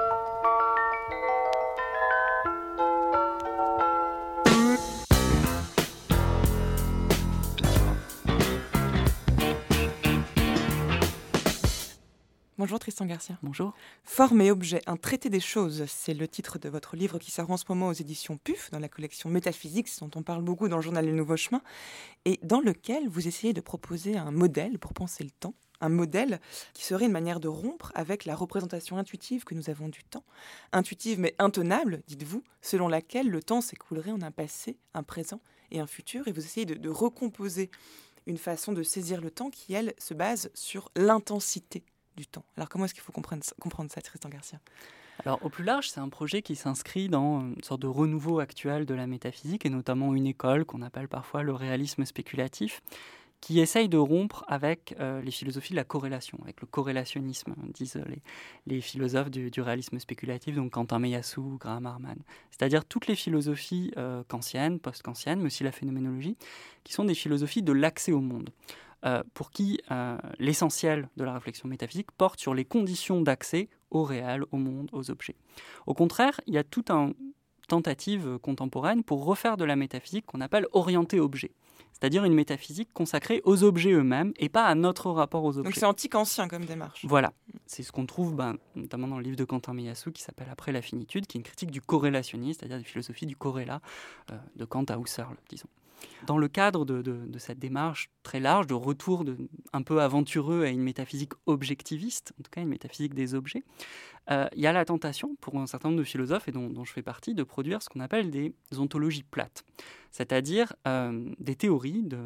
Bonjour Tristan Garcia. Bonjour. Forme et objet, un traité des choses, c'est le titre de votre livre qui sort en ce moment aux éditions P U F, dans la collection Métaphysique, dont on parle beaucoup dans le journal Les Nouveaux Chemins, et dans lequel vous essayez de proposer un modèle pour penser le temps, un modèle qui serait une manière de rompre avec la représentation intuitive que nous avons du temps, intuitive mais intenable, dites-vous, selon laquelle le temps s'écoulerait en un passé, un présent et un futur, et vous essayez de, de recomposer une façon de saisir le temps qui, elle, se base sur l'intensité du temps. Alors comment est-ce qu'il faut comprendre, comprendre ça, Tristan Garcia ? Alors au plus large, c'est un projet qui s'inscrit dans une sorte de renouveau actuel de la métaphysique et notamment une école qu'on appelle parfois le réalisme spéculatif qui essaye de rompre avec euh, les philosophies de la corrélation, avec le corrélationnisme, disent les, les philosophes du, du réalisme spéculatif, donc Quentin Meillassoux, Graham Harman. C'est-à-dire toutes les philosophies euh, kantiennes, post-kantiennes, mais aussi la phénoménologie, qui sont des philosophies de l'accès au monde. Euh, pour qui euh, l'essentiel de la réflexion métaphysique porte sur les conditions d'accès au réel, au monde, aux objets. Au contraire, il y a toute une tentative contemporaine pour refaire de la métaphysique qu'on appelle orientée objet, c'est-à-dire une métaphysique consacrée aux objets eux-mêmes et pas à notre rapport aux objets. Donc c'est anti-kantien comme démarche. Voilà, c'est ce qu'on trouve ben, notamment dans le livre de Quentin Meillassoux qui s'appelle « Après la finitude », qui est une critique du corrélationnisme, c'est-à-dire des philosophies du corrélat, euh, de Kant à Husserl, disons. Dans le cadre de, de, de cette démarche très large de retour de, un peu aventureux à une métaphysique objectiviste, en tout cas une métaphysique des objets, euh, il y a la tentation pour un certain nombre de philosophes, et dont, dont je fais partie, de produire ce qu'on appelle des ontologies plates, c'est-à-dire euh, des théories de,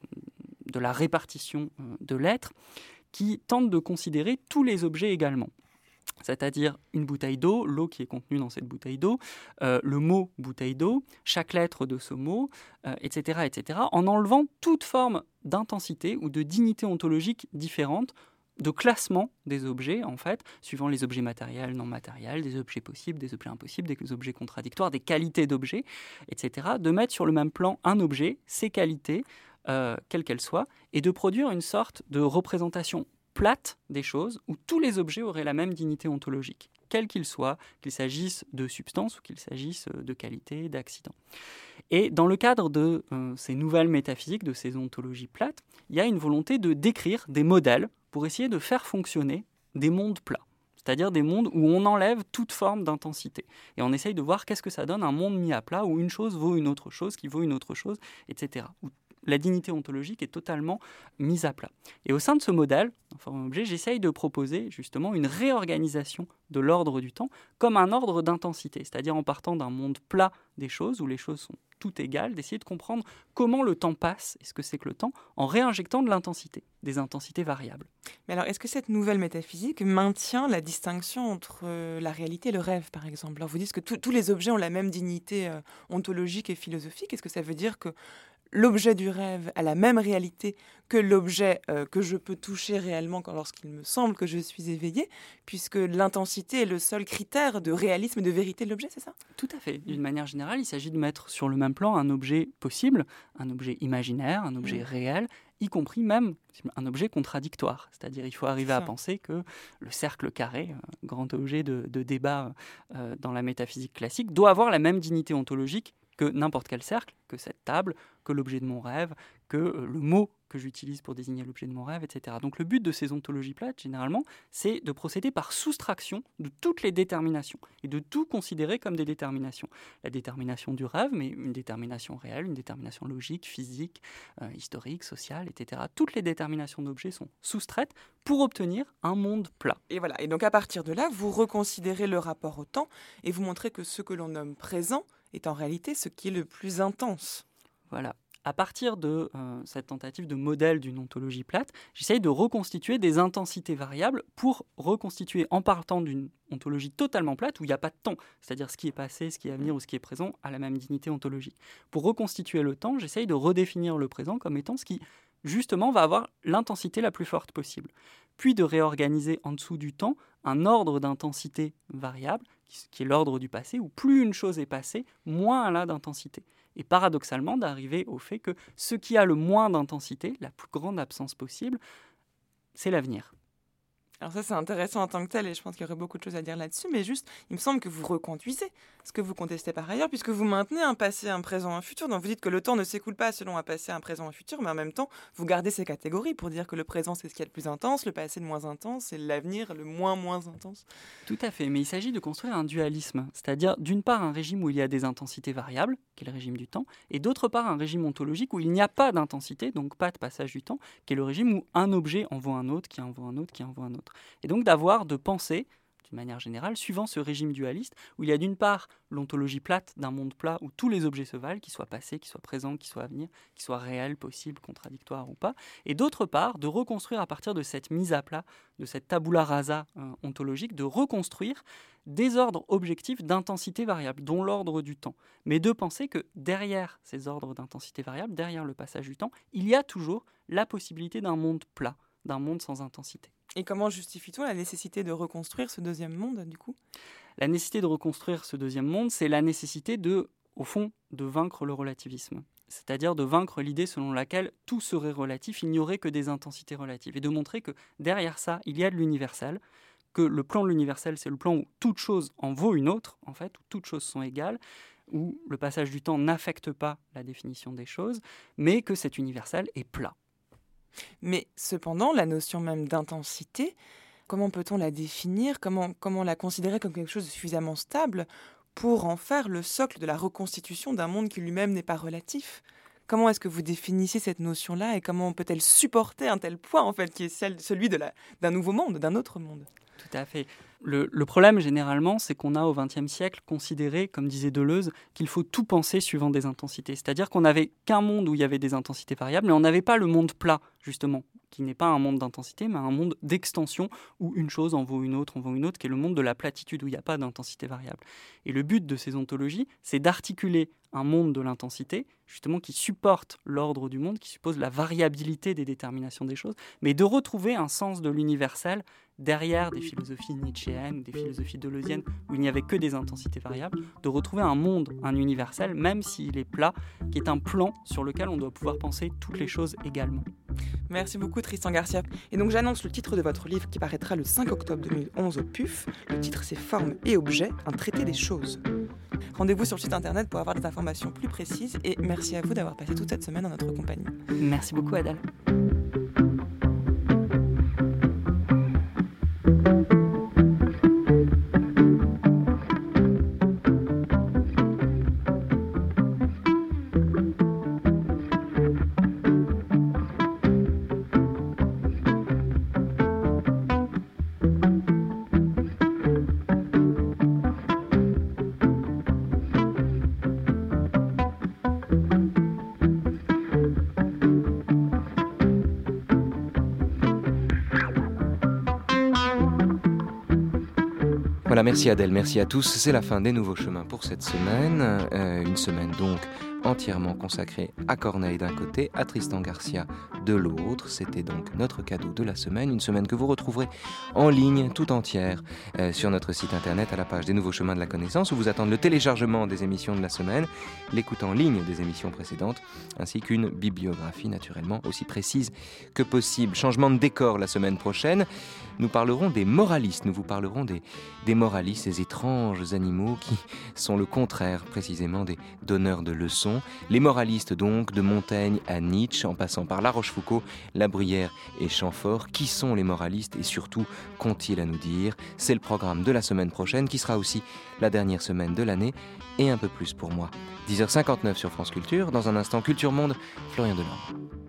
de la répartition de l'être qui tentent de considérer tous les objets également. C'est-à-dire une bouteille d'eau, l'eau qui est contenue dans cette bouteille d'eau, euh, le mot bouteille d'eau, chaque lettre de ce mot, euh, et cetera, et cetera, en enlevant toute forme d'intensité ou de dignité ontologique différente, de classement des objets, en fait, suivant les objets matériels, non matériels, des objets possibles, des objets impossibles, des objets contradictoires, des qualités d'objets, et cetera, de mettre sur le même plan un objet, ses qualités, euh, quelles qu'elles soient, et de produire une sorte de représentation plate des choses où tous les objets auraient la même dignité ontologique, quels qu'ils soient, qu'il s'agisse de substances ou qu'il s'agisse de qualités, d'accidents. Et dans le cadre de euh, ces nouvelles métaphysiques, de ces ontologies plates, il y a une volonté de décrire des modèles pour essayer de faire fonctionner des mondes plats, c'est-à-dire des mondes où on enlève toute forme d'intensité. Et on essaye de voir qu'est-ce que ça donne un monde mis à plat où une chose vaut une autre chose, qui vaut une autre chose, et cetera. Où la dignité ontologique est totalement mise à plat. Et au sein de ce modèle, en forme objet, j'essaye de proposer justement une réorganisation de l'ordre du temps comme un ordre d'intensité, c'est-à-dire en partant d'un monde plat des choses, où les choses sont toutes égales, d'essayer de comprendre comment le temps passe, et ce que c'est que le temps, en réinjectant de l'intensité, des intensités variables. Mais alors, est-ce que cette nouvelle métaphysique maintient la distinction entre euh, la réalité et le rêve, par exemple? Alors, vous dites que tout, tous les objets ont la même dignité euh, ontologique et philosophique. Est-ce que ça veut dire que l'objet du rêve a la même réalité que l'objet euh, que je peux toucher réellement quand, lorsqu'il me semble que je suis éveillé, puisque l'intensité est le seul critère de réalisme et de vérité de l'objet, c'est ça? Tout à fait. D'une manière générale, il s'agit de mettre sur le même plan un objet possible, un objet imaginaire, un objet mmh. réel, y compris même un objet contradictoire. C'est-à-dire il faut arriver à penser que le cercle carré, grand objet de, de débat euh, dans la métaphysique classique, doit avoir la même dignité ontologique que n'importe quel cercle, que cette table, que l'objet de mon rêve, que euh, le mot que j'utilise pour désigner l'objet de mon rêve, et cetera. Donc le but de ces ontologies plates, généralement, c'est de procéder par soustraction de toutes les déterminations et de tout considérer comme des déterminations. La détermination du rêve, mais une détermination réelle, une détermination logique, physique, euh, historique, sociale, et cetera. Toutes les déterminations d'objets sont soustraites pour obtenir un monde plat. Et voilà. Et donc à partir de là, vous reconsidérez le rapport au temps et vous montrez que ce que l'on nomme présent est en réalité ce qui est le plus intense. Voilà. À partir de euh, cette tentative de modèle d'une ontologie plate, j'essaye de reconstituer des intensités variables pour reconstituer, en partant d'une ontologie totalement plate où il n'y a pas de temps, c'est-à-dire ce qui est passé, ce qui est à venir ou ce qui est présent à la même dignité ontologique. Pour reconstituer le temps, j'essaye de redéfinir le présent comme étant ce qui, justement, va avoir l'intensité la plus forte possible. Puis de réorganiser en dessous du temps un ordre d'intensité variable, qui est l'ordre du passé, où plus une chose est passée, moins elle a d'intensité. Et paradoxalement, d'arriver au fait que ce qui a le moins d'intensité, la plus grande absence possible, c'est l'avenir. Alors ça, c'est intéressant en tant que tel, et je pense qu'il y aurait beaucoup de choses à dire là-dessus, mais juste, il me semble que vous reconduisez ce que vous contestez par ailleurs, puisque vous maintenez un passé, un présent, un futur. Donc vous dites que le temps ne s'écoule pas selon un passé, un présent, un futur, mais en même temps, vous gardez ces catégories pour dire que le présent, c'est ce qui est le plus intense, le passé, le moins intense, et l'avenir, le moins, moins intense. Tout à fait, mais il s'agit de construire un dualisme, c'est-à-dire d'une part un régime où il y a des intensités variables, qui est le régime du temps, et d'autre part un régime ontologique où il n'y a pas d'intensité, donc pas de passage du temps, qui est le régime où un objet envoie un autre, qui envoie un autre, qui envoie un autre. Et donc d'avoir, de penser, d'une manière générale, suivant ce régime dualiste, où il y a d'une part l'ontologie plate d'un monde plat où tous les objets se valent, qu'ils soient passés, qu'ils soient présents, qu'ils soient à venir, qu'ils soient réels, possibles, contradictoires ou pas, et d'autre part de reconstruire à partir de cette mise à plat, de cette tabula rasa euh, ontologique, de reconstruire des ordres objectifs d'intensité variable, dont l'ordre du temps. Mais de penser que derrière ces ordres d'intensité variable, derrière le passage du temps, il y a toujours la possibilité d'un monde plat, d'un monde sans intensité. Et comment justifie-t-on la nécessité de reconstruire ce deuxième monde, du coup ? La nécessité de reconstruire ce deuxième monde, c'est la nécessité de, au fond, de vaincre le relativisme. C'est-à-dire de vaincre l'idée selon laquelle tout serait relatif, il n'y aurait que des intensités relatives. Et de montrer que derrière ça, il y a de l'universel, que le plan de l'universel, c'est le plan où toute chose en vaut une autre, en fait, où toutes choses sont égales, où le passage du temps n'affecte pas la définition des choses, mais que cet universel est plat. Mais cependant, la notion même d'intensité, comment peut-on la définir ? Comment, comment la considérer comme quelque chose de suffisamment stable pour en faire le socle de la reconstitution d'un monde qui lui-même n'est pas relatif ? Comment est-ce que vous définissez cette notion-là et comment peut-elle supporter un tel poids, en fait, qui est celle, celui de la, d'un nouveau monde, d'un autre monde ? Tout à fait. Le, le problème, généralement, c'est qu'on a, au vingtième siècle, considéré, comme disait Deleuze, qu'il faut tout penser suivant des intensités. C'est-à-dire qu'on n'avait qu'un monde où il y avait des intensités variables, mais on n'avait pas le monde plat, justement, qui n'est pas un monde d'intensité, mais un monde d'extension, où une chose en vaut une autre, en vaut une autre, qui est le monde de la platitude, où il n'y a pas d'intensité variable. Et le but de ces ontologies, c'est d'articuler un monde de l'intensité, justement, qui supporte l'ordre du monde, qui suppose la variabilité des déterminations des choses, mais de retrouver un sens de l'universel derrière des philosophies nietzschéennes, des philosophies deleuziennes, où il n'y avait que des intensités variables, de retrouver un monde, un universel, même s'il est plat, qui est un plan sur lequel on doit pouvoir penser toutes les choses également. Merci beaucoup Tristan Garcia. Et donc j'annonce le titre de votre livre qui paraîtra le cinq octobre deux mille onze au P U F. Le titre c'est « Forme et objet, un traité des choses ». Rendez-vous sur le site internet pour avoir des informations plus précises et merci à vous d'avoir passé toute cette semaine en notre compagnie. Merci beaucoup Adèle. Voilà, merci Adèle, merci à tous. C'est la fin des Nouveaux Chemins pour cette semaine. Euh, une semaine donc entièrement consacrée à Corneille d'un côté, à Tristan Garcia de l'autre. C'était donc notre cadeau de la semaine, une semaine que vous retrouverez en ligne tout entière euh, sur notre site internet à la page des Nouveaux Chemins de la Connaissance, où vous attendent le téléchargement des émissions de la semaine, l'écoute en ligne des émissions précédentes, ainsi qu'une bibliographie naturellement aussi précise que possible. Changement de décor la semaine prochaine. Nous parlerons des moralistes, nous vous parlerons des, des moralistes, ces étranges animaux qui sont le contraire précisément des donneurs de leçons. Les moralistes donc, de Montaigne à Nietzsche, en passant par La Rochefoucauld, La Bruyère et Chamfort. Qui sont les moralistes et surtout qu'ont-ils à nous dire? C'est le programme de la semaine prochaine qui sera aussi la dernière semaine de l'année et un peu plus pour moi. dix heures cinquante-neuf sur France Culture, dans un instant Culture Monde, Florian Delorme.